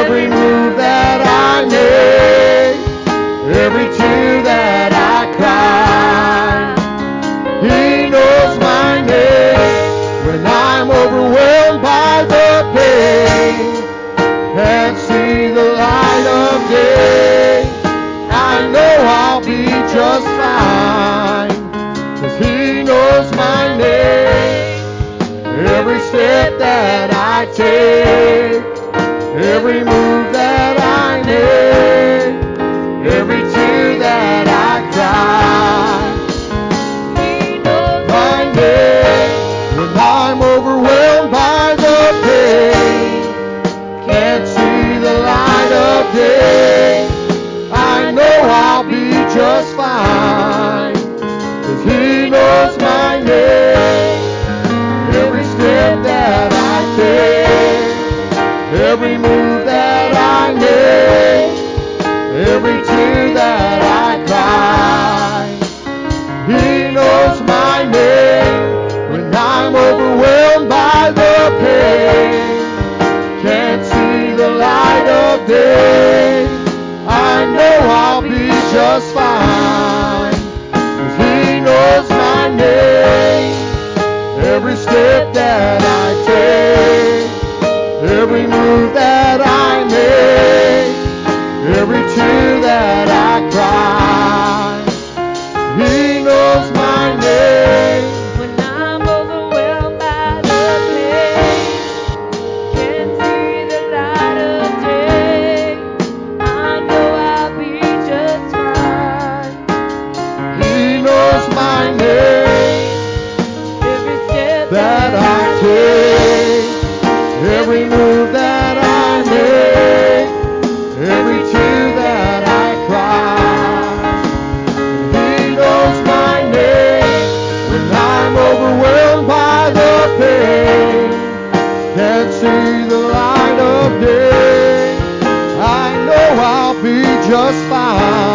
every move that I make, every tear that I cry. He knows my name when I'm overwhelmed by the pain. Can't see the light of day. I know I'll be just fine, 'cause He knows my name. Every step that I take, every move that I make, every tear that I cry. He knows My name when I'm overwhelmed by the pain. Can't see the light of day. I know I'll be just fine, 'cause He knows my name. Every step that I take, every move that I make, every tear that I cry. He knows my name when I'm overwhelmed by the pain. Can't see the light of day. I know I'll be just fine, 'cause He knows my name. Every step that I take, every move that I make, every tear that I cry. He knows my name. when I'm overwhelmed by the pain. Can't see the light of day. I know I'll be just fine. He knows my name. Every step That I take, every move that I make, every tear that I cry. He knows my name when I'm overwhelmed by the pain. Can't see the light of day. I know I'll be just fine.